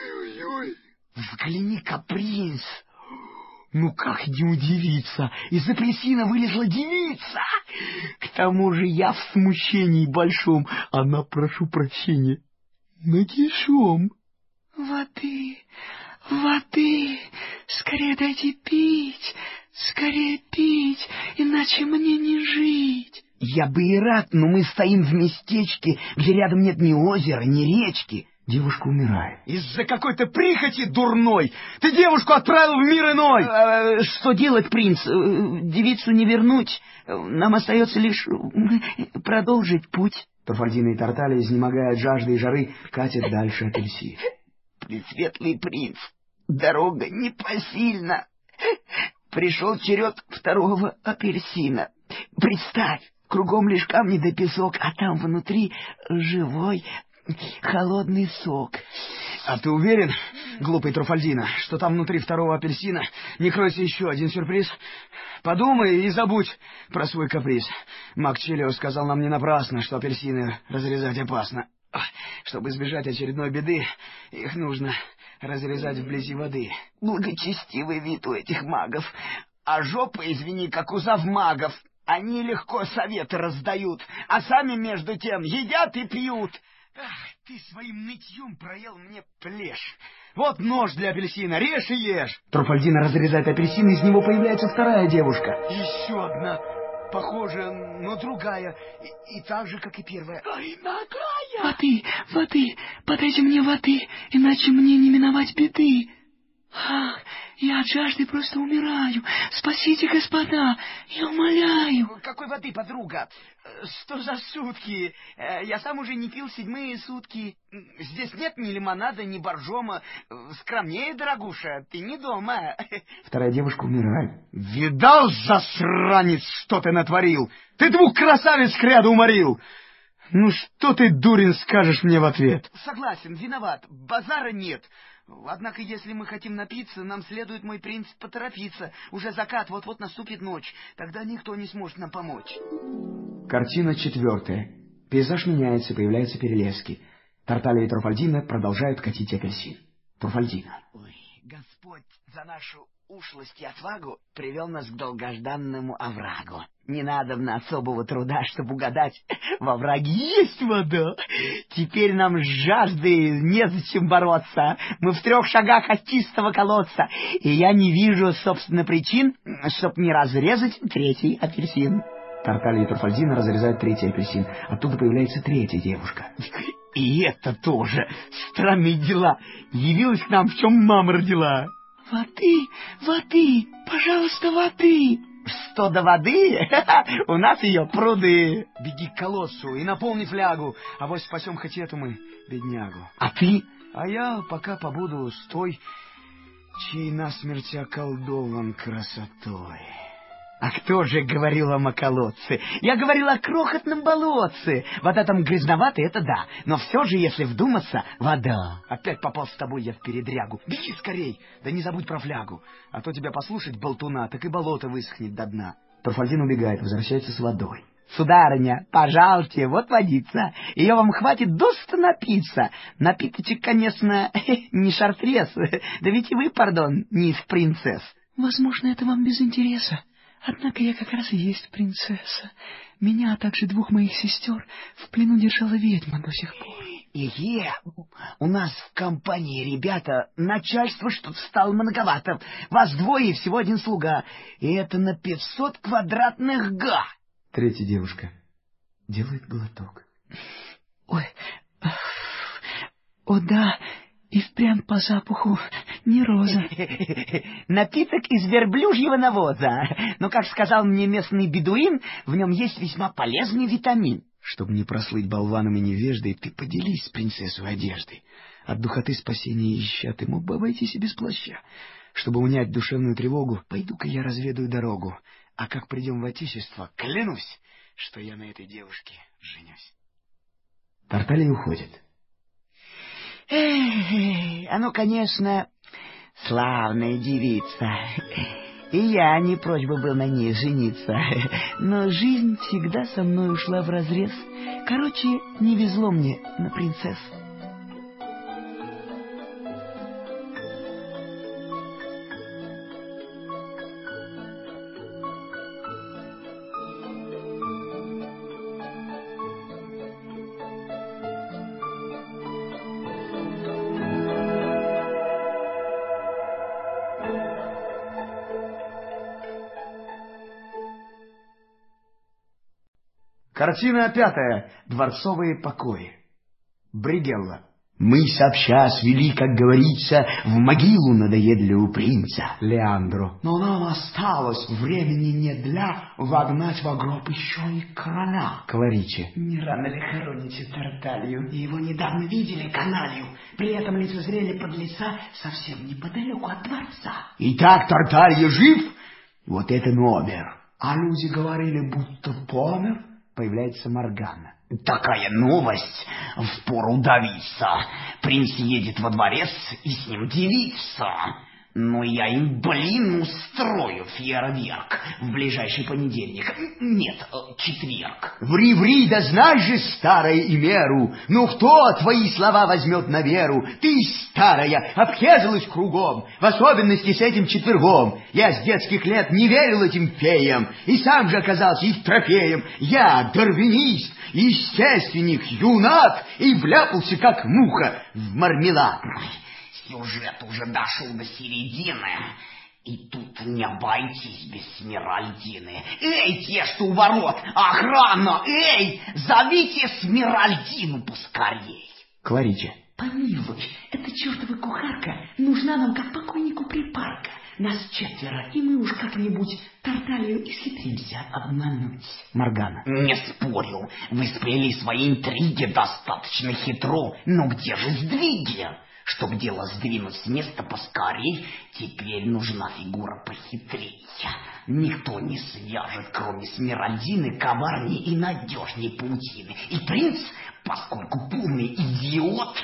Взгляни-ка, принц! Ну как не удивиться, из апельсина вылезла девица! К тому же я в смущении большом, она, прошу прощения, нагишом. Воды, воды, скорее дайте пить, скорее пить, иначе мне не жить. Я бы и рад, но мы стоим в местечке, где рядом нет ни озера, ни речки. Девушка умирает. Из-за какой-то прихоти дурной ты девушку отправил в мир иной. А, что делать, принц? Девицу не вернуть. Нам остается лишь продолжить путь. Труфальдино и Тарталья, изнемогая от жажды и жары, катят дальше апельсин. Пресветлый принц, дорога непосильна. Пришел черед второго апельсина. Представь, кругом лишь камни да песок, а там внутри живой холодный сок. А ты уверен, глупый Труфальдино, что там внутри второго апельсина не кроется еще один сюрприз? Подумай и забудь про свой каприз. Маг Челио сказал нам не напрасно, что апельсины разрезать опасно. Чтобы избежать очередной беды, их нужно разрезать вблизи воды. Благочестивый вид у этих магов. А жопа, извини, как у завмагов. Они легко советы раздают, а сами между тем едят и пьют. Ах, ты своим нытьем проел мне плешь. Вот нож для апельсина, режь и ешь. Труфальдино разрезает апельсин, и из него появляется вторая девушка. Еще одна, похожая, но другая, и, и так же, как и первая. Ой, нагая! Воды, воды, подайте мне воды, иначе мне не миновать беды. Ах, я от жажды просто умираю. Спасите, господа, я умоляю. Какой воды, подруга? Что за сутки? Я сам уже не пил седьмые сутки. Здесь нет ни лимонада, ни боржома. Скромнее, дорогуша, ты не дома. Вторая девушка умирает. Видал, засранец, что ты натворил? Ты двух красавиц кряду уморил. Ну что ты, дурень, скажешь мне в ответ? Согласен, виноват, базара нет. Однако, если мы хотим напиться, нам следует, мой принц, поторопиться. Уже закат, вот-вот наступит ночь. Тогда никто не сможет нам помочь. Картина четвертая. Пейзаж меняется, появляются перелески. Тарталья и Труфальдино продолжают катить апельсин. Труфальдино. Ой, Господь за нашу ушлость и отвагу привел нас к долгожданному оврагу. Не надобно особого труда, чтобы угадать, во овраге есть вода. Теперь нам с жаждой незачем бороться. Мы в трех шагах от чистого колодца, и я не вижу, собственно, причин, чтоб не разрезать третий апельсин. Тарталья и Труфальдино разрезают третий апельсин. Оттуда появляется третья девушка. И это тоже странные дела. Явилась к нам, в чем мама родила. Воды, воды, пожалуйста, воды. Что до воды? У нас ее пруды. Беги к колодцу и наполни флягу, авось спасем хоть эту мы, беднягу. А ты? А я пока побуду с той, чей насмерть околдован красотой. А кто же говорил вам о колодце? Я говорил о крохотном болотце. Вода там грязноватая, это да. Но все же, если вдуматься, вода. Опять попал с тобой я в передрягу. Беги скорей, да не забудь про флягу. А то тебя послушать, болтуна, так и болото высохнет до дна. Труфальдино убегает, возвращается с водой. Сударыня, пожалуйте, вот водица. Ее вам хватит досыта напиться. Напиточек, конечно, не шартрез. Да ведь и вы, пардон, не из принцесс. Возможно, это вам без интереса. Однако я как раз и есть принцесса. Меня, а также двух моих сестер, в плену держала ведьма до сих пор. Иге, у нас в компании, ребята, начальство что-то стало многовато. Вас двое и всего один слуга. И это на пятьсот квадратных га. Третья девушка делает глоток. Ой, о да, и впрямь по запаху не роза. Напиток из верблюжьего навоза. Но, как сказал мне местный бедуин, в нем есть весьма полезный витамин. Чтобы не прослыть болваном и невеждой, ты поделись с принцессой одеждой. От духоты спасения ища, ты мог бы обойтись и без плаща. Чтобы унять душевную тревогу, пойду-ка я разведаю дорогу. А как придем в отечество, клянусь, что я на этой девушке женюсь. Тарталья уходит. Эх, а ну, конечно, славная девица. И я не прочь бы был на ней жениться. Но жизнь всегда со мной ушла вразрез. Короче, не везло мне на принцесс. Картина пятая. Дворцовые покои. Бригелла. Мы сообща свели, как говорится, в могилу надоедливого принца. Леандро. Но нам осталось времени не для вогнать в гроб еще и короля. Кларичи. Не рано ли хороните Тарталью? Его недавно видели каналью. При этом лицезрели подлеца совсем неподалеку от дворца. Итак, Тарталья жив? Вот это номер. А люди говорили, будто помер. Появляется Моргана. Такая новость, впору давиться. Принц едет во дворец, и с ним девица. Но я им, блин, устрою фейерверк в ближайший понедельник. Нет, четверг. Ври, ври, да знаешь же, старая и меру. Ну кто твои слова возьмет на веру? Ты, старая, обхезалась кругом, в особенности с этим четвергом. Я с детских лет не верил этим феям, и сам же оказался их трофеем. Я дарвинист, естественник, юнак, и вляпался, как муха, в мармелад. Сюжет уже дошел до середины, и тут не обойтись без Смиральдины. Эй, те, что у ворот, охрана, эй, зовите Смиральдину поскорей. Кларите. Помилуй, эта чертова кухарка нужна нам как покойнику припарка. Нас четверо, и мы уж как-нибудь Тарталию исхитримся обмануть. Моргана. Не спорю, вы сплели свои интриги достаточно хитро, но где же сдвиги? Чтоб дело сдвинуть с места поскорей, теперь нужна фигура похитрее. Никто не свяжет, кроме Смиральдины, коварней и надежней паутины. И принц, поскольку полный идиот,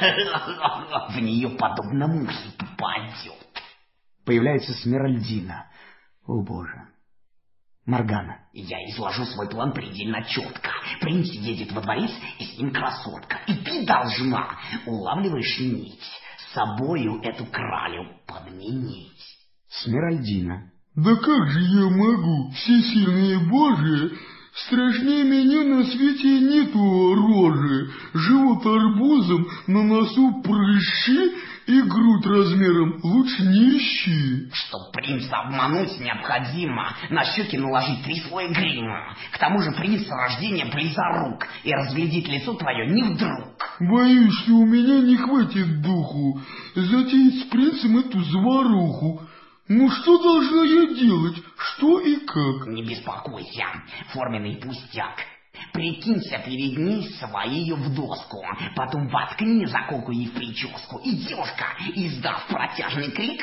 в нее подобно мухе попадет. Появляется Смиральдина. О, боже. Моргана. Я изложу свой план предельно четко. Принц едет во дворец, и с ним красотка. И ты должна, улавливаешь нить, с собою эту кралю подменить. Смиральдина. Да как же я могу, всесильные Божие, страшнее меня на свете нету рожи. Живот арбузом, на носу прыщи, и грудь размером лучше не ищи. Чтоб принца обмануть, необходимо на щеки наложить три слоя грима. К тому же принц с рождения близорук, и разглядеть лицо твое не вдруг. Боюсь, что у меня не хватит духу затеять с принцем эту заваруху. Ну что должна я делать? Что и как? Не беспокойся, форменный пустяк. Прикинься перед ней своею в доску, потом воткни заколку ей в прическу, и девушка, издав протяжный крик,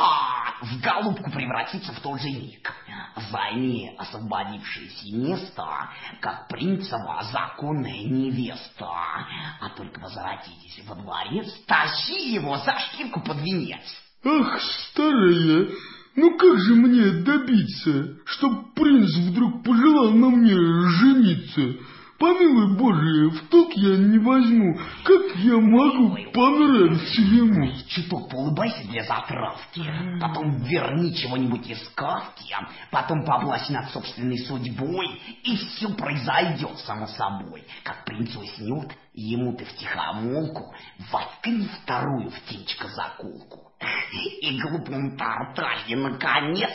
а в голубку превратится в тот же миг. Займи освободившееся место, как принцева законная невеста. А только возвратитесь во дворец, тащи его за шкирку под венец. Ах, старая, ну как же мне добиться, чтоб принц вдруг пожелал на мне жениться? Помилуй Боже, в толк я не возьму, как я могу понравиться ему? Чуток поулыбайся для затравки, потом верни чего-нибудь из сказки, потом поблазь над собственной судьбой, и все произойдет само собой. Как принц уснет, ему ты втихомолку воткни вторую в тенечко заколку. И глупому Тарталье, наконец,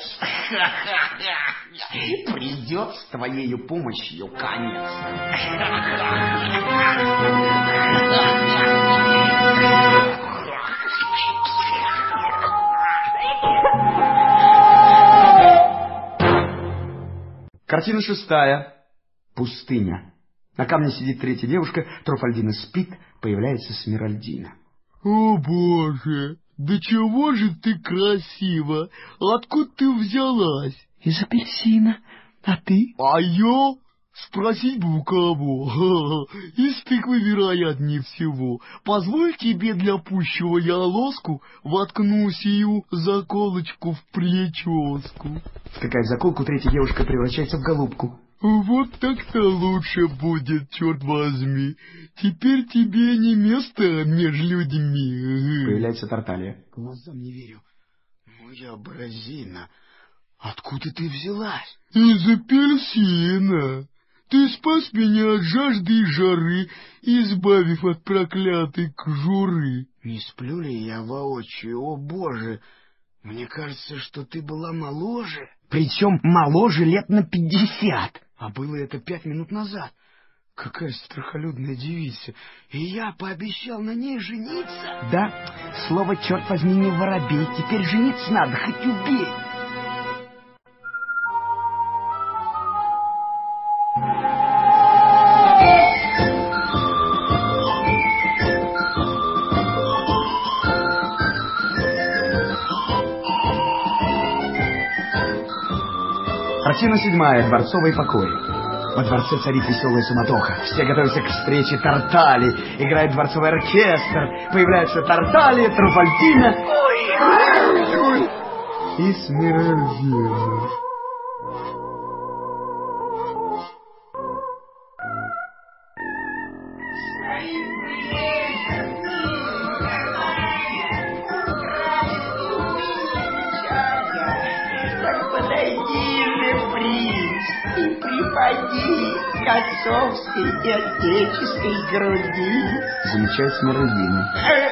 придет с твоею помощью конец. Картина шестая. Пустыня. На камне сидит третья девушка, Труфальдина спит, появляется Смиральдина. О, Боже! Да чего же ты красива? Откуда ты взялась? Из апельсина. А ты? А я? Спросить бы у кого. Из тыквы, вероятнее всего. Позволь тебе для пущего я лоску воткну сию заколочку в прическу. Втыкает заколку, третья девушка превращается в голубку. Вот так-то лучше будет, черт возьми. Теперь тебе не место между людьми. Появляется Тарталья. Глазам не верю. Моя бразина, откуда ты взялась? Из апельсина. Ты спас меня от жажды и жары, избавив от проклятой кожуры. Не сплю ли я воочию, о Боже? Мне кажется, что ты была моложе. Причем моложе лет на пятьдесят. А было это пять минут назад. Какая страхолюдная девица. И я пообещал на ней жениться. Да, слово, черт возьми, не воробей. Теперь жениться надо, хоть убей. Картина седьмая. Дворцовые покои. Во дворце царит веселая суматоха. Все готовятся к встрече Тартали. Играет дворцовый оркестр. Появляются Тартали, Труфальдино и Смировина. Припади к отцовской и отеческой груди. Замечает Смировина.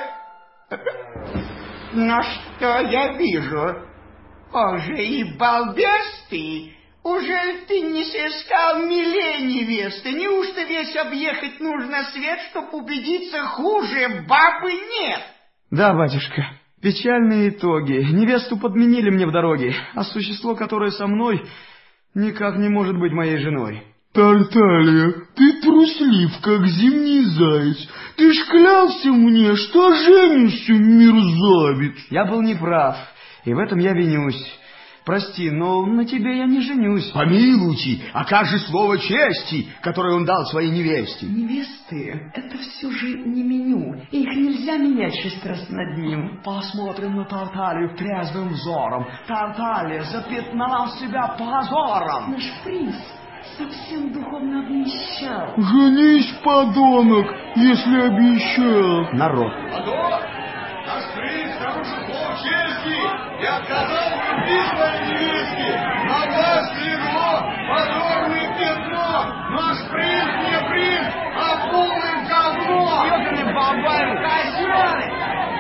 Но что я вижу? Уже и балбес ты. Уже ты не сыскал милей невесты? Неужто весь объехать нужно свет, чтоб убедиться, хуже бабы нет? Да, батюшка. Печальные итоги. Невесту подменили мне в дороге, а существо, которое со мной, никак не может быть моей женой. Тарталья, ты труслив, как зимний заяц. Ты ж клялся мне, что женишься, мерзавец. Я был неправ, и в этом я винюсь. Прости, но на тебе я не женюсь. Помилуйте, а как же слово чести, которое он дал своей невесте? Невесты — это все же не меню. Их нельзя менять шесть раз над ним. Посмотрим на Тарталью трезвым взором. Тарталья запятнала себя позором. Наш принц совсем духовно обнищал. Женись, подонок, если обещал. Народ. Наш принц нарушил слово чести и отказал в любви своей невестке. На вас легло позорное пятно. Наш принц не принц, а полный говно. Ёканы бабай, козёлы!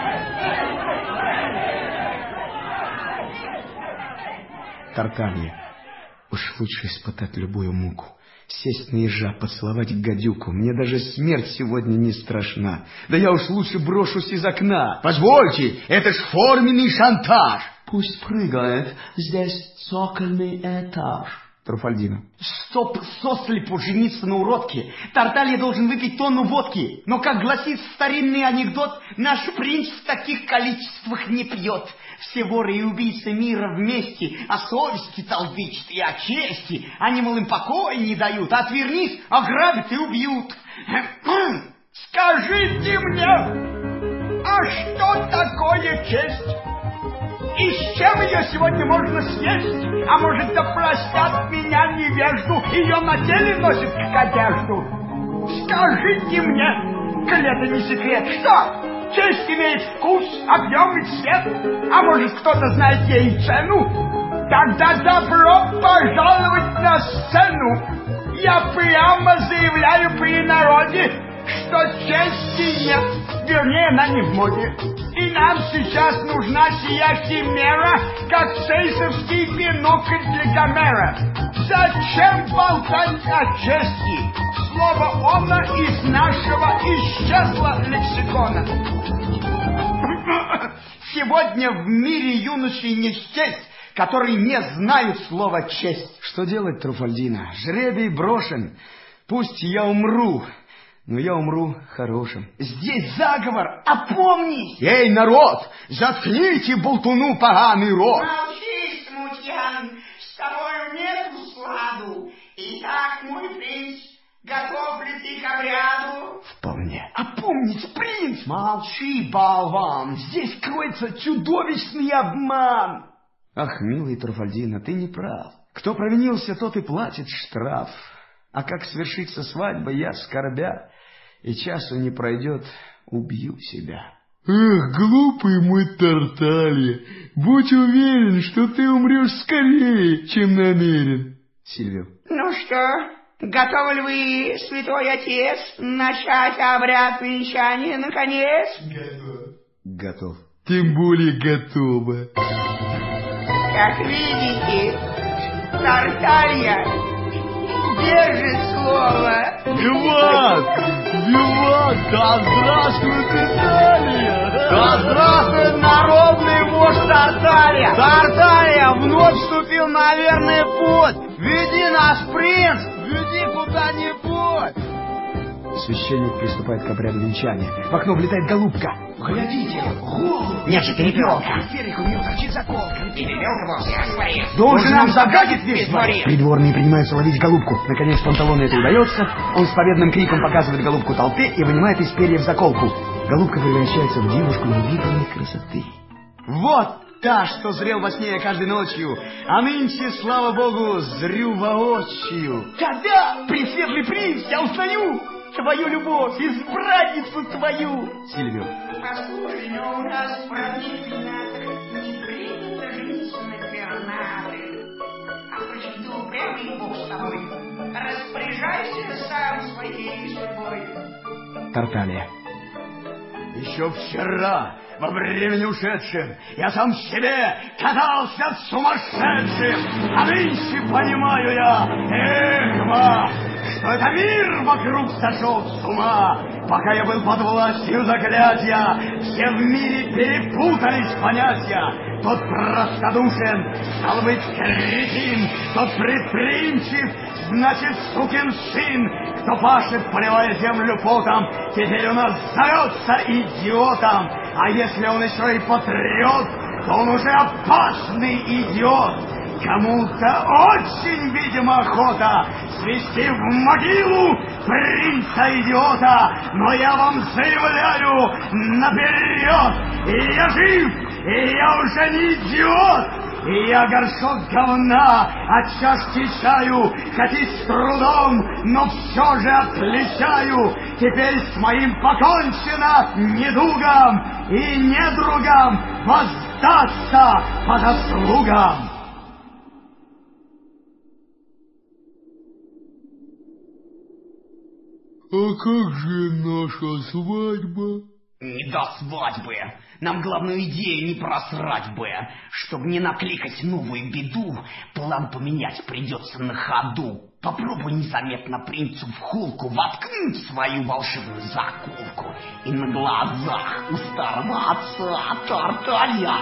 Тарталья, уж лучше испытать любую муку. Сесть на ежа, поцеловать гадюку. Мне даже смерть сегодня не страшна. Да я уж лучше брошусь из окна. Позвольте, это ж форменный шантаж. Пусть прыгает, здесь цокольный этаж. Труфальдино. Стоп, сослепу жениться на уродке. Тарталья должен выпить тонну водки. Но, как гласит старинный анекдот, наш принц в таких количествах не пьет. Все воры и убийцы мира вместе о совести толдычат и о чести. Они, мол, им покоя не дают. Отвернись, ограбят и убьют. Скажите мне, а что такое честь? И с чем ее сегодня можно съесть? А может, да простят меня невежду, ее на теле носит как одежду? Скажите мне, коли это не секрет, что? Честь имеет вкус, объем и цвет, а может, кто-то знает ей цену? Тогда добро пожаловать на сцену. Я прямо заявляю при народе, что чести нет, вернее, она не в моде. И нам сейчас нужна сия химера, как цейсовский бинокль для Гомера. Зачем болтать о чести? Слово «оно» из нашего исчезло лексикона. Сегодня в мире юношей не счесть, которые не знают слова «честь». Что делать, Труфальдино? Жребий брошен. Пусть я умру, но я умру хорошим. Здесь заговор, опомнись! Эй, народ, заткните болтуну поганый рот! Молчи, смутьян, с тобою нету сладу. Итак, мой принц, готов ли ты к обряду? Вполне. Опомнись, принц! Молчи, болван, здесь кроется чудовищный обман. Ах, милый Труфальдино, ты не прав. Кто провинился, тот и платит штраф. А как свершится свадьба, я, скорбя, и часу не пройдет, убью себя. Эх, глупый мой Тарталья, будь уверен, что ты умрешь скорее, чем намерен. Сильвио. Ну что, готовы ли вы, святой отец, начать обряд венчания наконец? Готов. Готов. Тем более готово. Как видите, Тарталья держит слово. Виват! Виват! Да здравствует Италия! Да здравствует народный вождь Тарталья! Тарталья вновь вступил на верный путь! Веди нас, принц! Веди куда-нибудь! Священник приступает к обряду венчания. В окно влетает голубка. Глядите, голубь! Нет же, перепелка! Теперь у нее торчит заколка. Перепелка вовсе растворит. Должен нам загадить весь дворец! Придворные принимаются ловить голубку. Наконец Панталону это удается. Он с победным криком показывает голубку толпе и вынимает из перьев заколку. Голубка превращается в девушку невиданной красоты. Вот та, что зрел во сне я каждой ночью, а нынче, слава богу, зрю воочию. Когда, пресветлый принц, я узнаю твою любовь, избранницу твою. Сильвио. Послушай, но у нас правительно не принято жениться на пернатых. А почему ты упрямый, Бог с тобой? Распоряжайся сам своей судьбой. Тарталья. Еще вчера, во времени ушедшем, я сам себе катался сумасшедшим, а нынче понимаю я, эх, что это мир вокруг сошел с ума. Пока я был под властью заклятия, все в мире перепутались понятия. Тот простодушен, стал быть, кретин, тот предприимчив, значит, сукин сын. Кто пашет, поливая землю потом, теперь у нас зовется идиотом. А если он еще и патриот, то он уже опасный идиот. Кому-то очень, видимо, охота свести в могилу принца-идиота, но я вам заявляю наперед, и я жив, и я уже не идиот. И я горшок говна от чашки чаю, хоть и с трудом, но все же отличаю. Теперь с моим покончено недугом и недругам воздаться по заслугам. А как же наша свадьба? Не до свадьбы. Нам главную идею не просрать бы. Чтобы не накликать новую беду, план поменять придется на ходу. Попробуй незаметно принцу в холку воткнуть свою волшебную заколку. И на глазах у старого отца Тарталья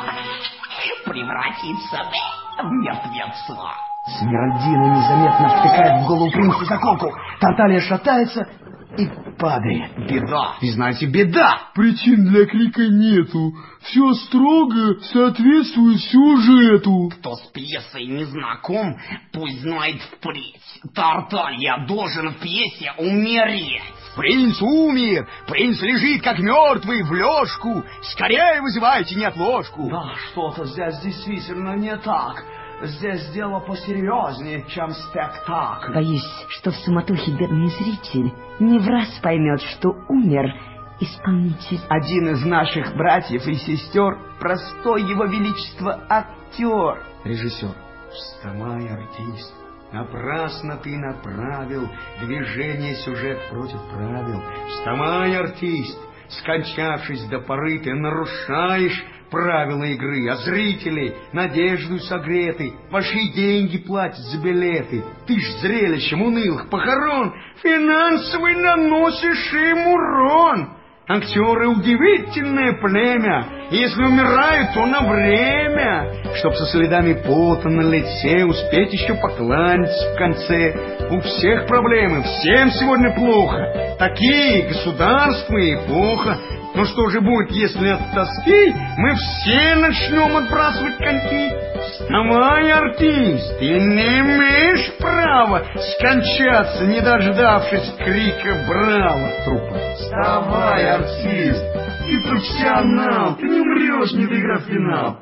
превратиться в мертвеца. Смеральдина незаметно втыкает в голову принцу заколку. Тарталья шатается и падает. Беда. И знаете, беда. Причин для крика нету. Все строго соответствует сюжету. Кто с пьесой не знаком, пусть знает впредь. Тарталья должен в пьесе умереть. Принц умер, принц лежит как мертвый в лёжку. Скорее вызывайте неотложку. Да, что-то здесь действительно не так. Здесь дело посерьезнее, чем спектакль. Боюсь, что в суматохе бедный зритель не враз поймет, что умер исполнитель. Один из наших братьев и сестер, простой его величество актер. Режиссер. Вставай, артист. Напрасно ты направил движение сюжет против правил. Вставай, артист. Скончавшись до поры, ты нарушаешь правила игры, а зрители надежду согреты, большие деньги платят за билеты. Ты ж зрелищем унылых похорон финансовый наносишь им урон. Актеры удивительное племя, если умирают, то на время, чтоб со следами пота на лице успеть еще покланяться в конце. У всех проблемы, всем сегодня плохо, такие государства и эпоха. Ну что же будет, если от тоски мы все начнем отбрасывать коньки? Вставай, артист, ты не имеешь права скончаться, не дождавшись крика «Браво!» трупа. Вставай, артист, ты профессионал, ты не умрешь, не доиграв финал.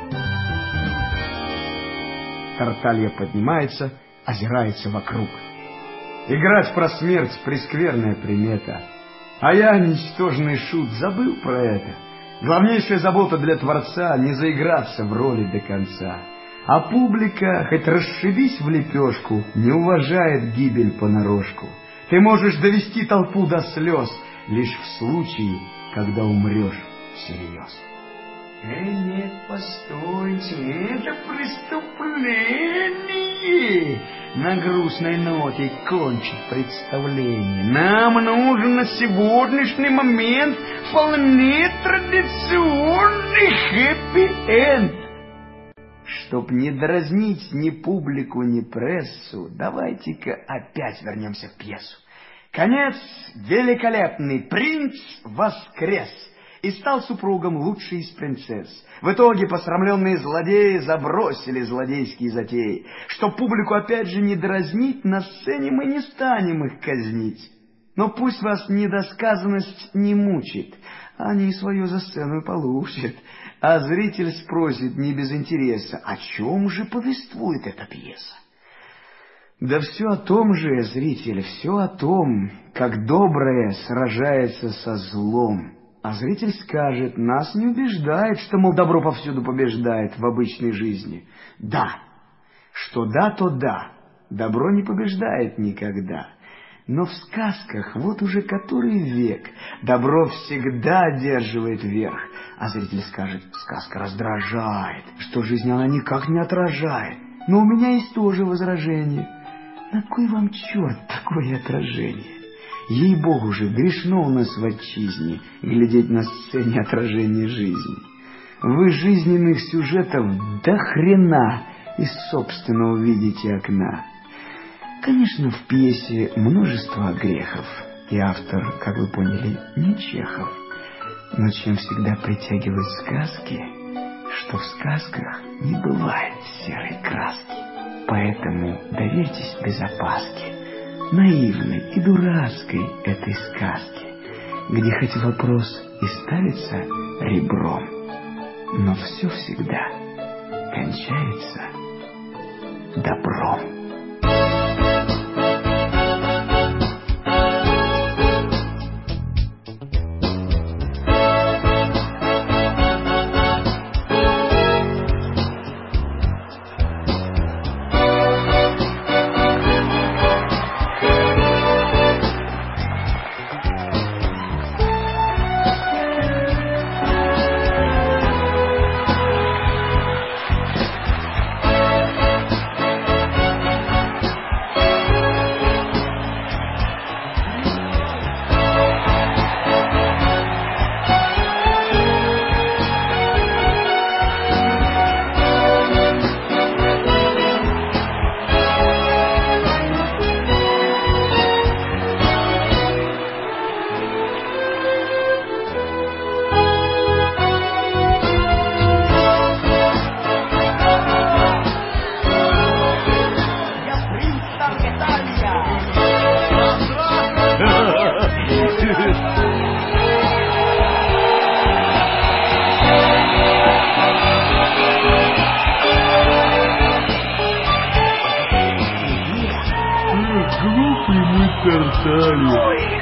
Тарталья поднимается, озирается вокруг. Играть про смерть — прескверная примета. А я, ничтожный шут, забыл про это. Главнейшая забота для Творца — не заиграться в роли до конца. А публика, хоть расшибись в лепешку, не уважает гибель понарошку. Ты можешь довести толпу до слез лишь в случае, когда умрешь всерьез. Э, нет, постойте, это преступление. На грустной ноте кончить представление. Нам нужен на сегодняшний момент вполне традиционный хэппи-энд. Чтоб не дразнить ни публику, ни прессу, давайте-ка опять вернемся в пьесу. Конец великолепный. Принц воскрес и стал супругом лучшей из принцесс. В итоге посрамленные злодеи забросили злодейские затеи. Чтоб публику опять же не дразнить, на сцене мы не станем их казнить. Но пусть вас недосказанность не мучит, они свое за сцену получат. А зритель спросит не без интереса, о чем же повествует эта пьеса? Да все о том же, зритель, все о том, как доброе сражается со злом. А зритель скажет, нас не убеждает, что, мол, добро повсюду побеждает в обычной жизни. Да, что да, то да, добро не побеждает никогда. Но в сказках вот уже который век добро всегда одерживает верх. А зритель скажет, сказка раздражает, что жизнь она никак не отражает. Но у меня есть тоже возражение. На кой вам черт такое отражение? Ей-богу же, грешно у нас в отчизне глядеть на сцене отражение жизни. Вы жизненных сюжетов до хрена из собственного видите окна. Конечно, в пьесе множество грехов, и автор, как вы поняли, не Чехов. Но чем всегда притягивают сказки, что в сказках не бывает серой краски. Поэтому доверьтесь без опаски наивной и дурацкой этой сказки, где хоть вопрос и ставится ребром, но все всегда кончается добром. Глупый мы Тарталья.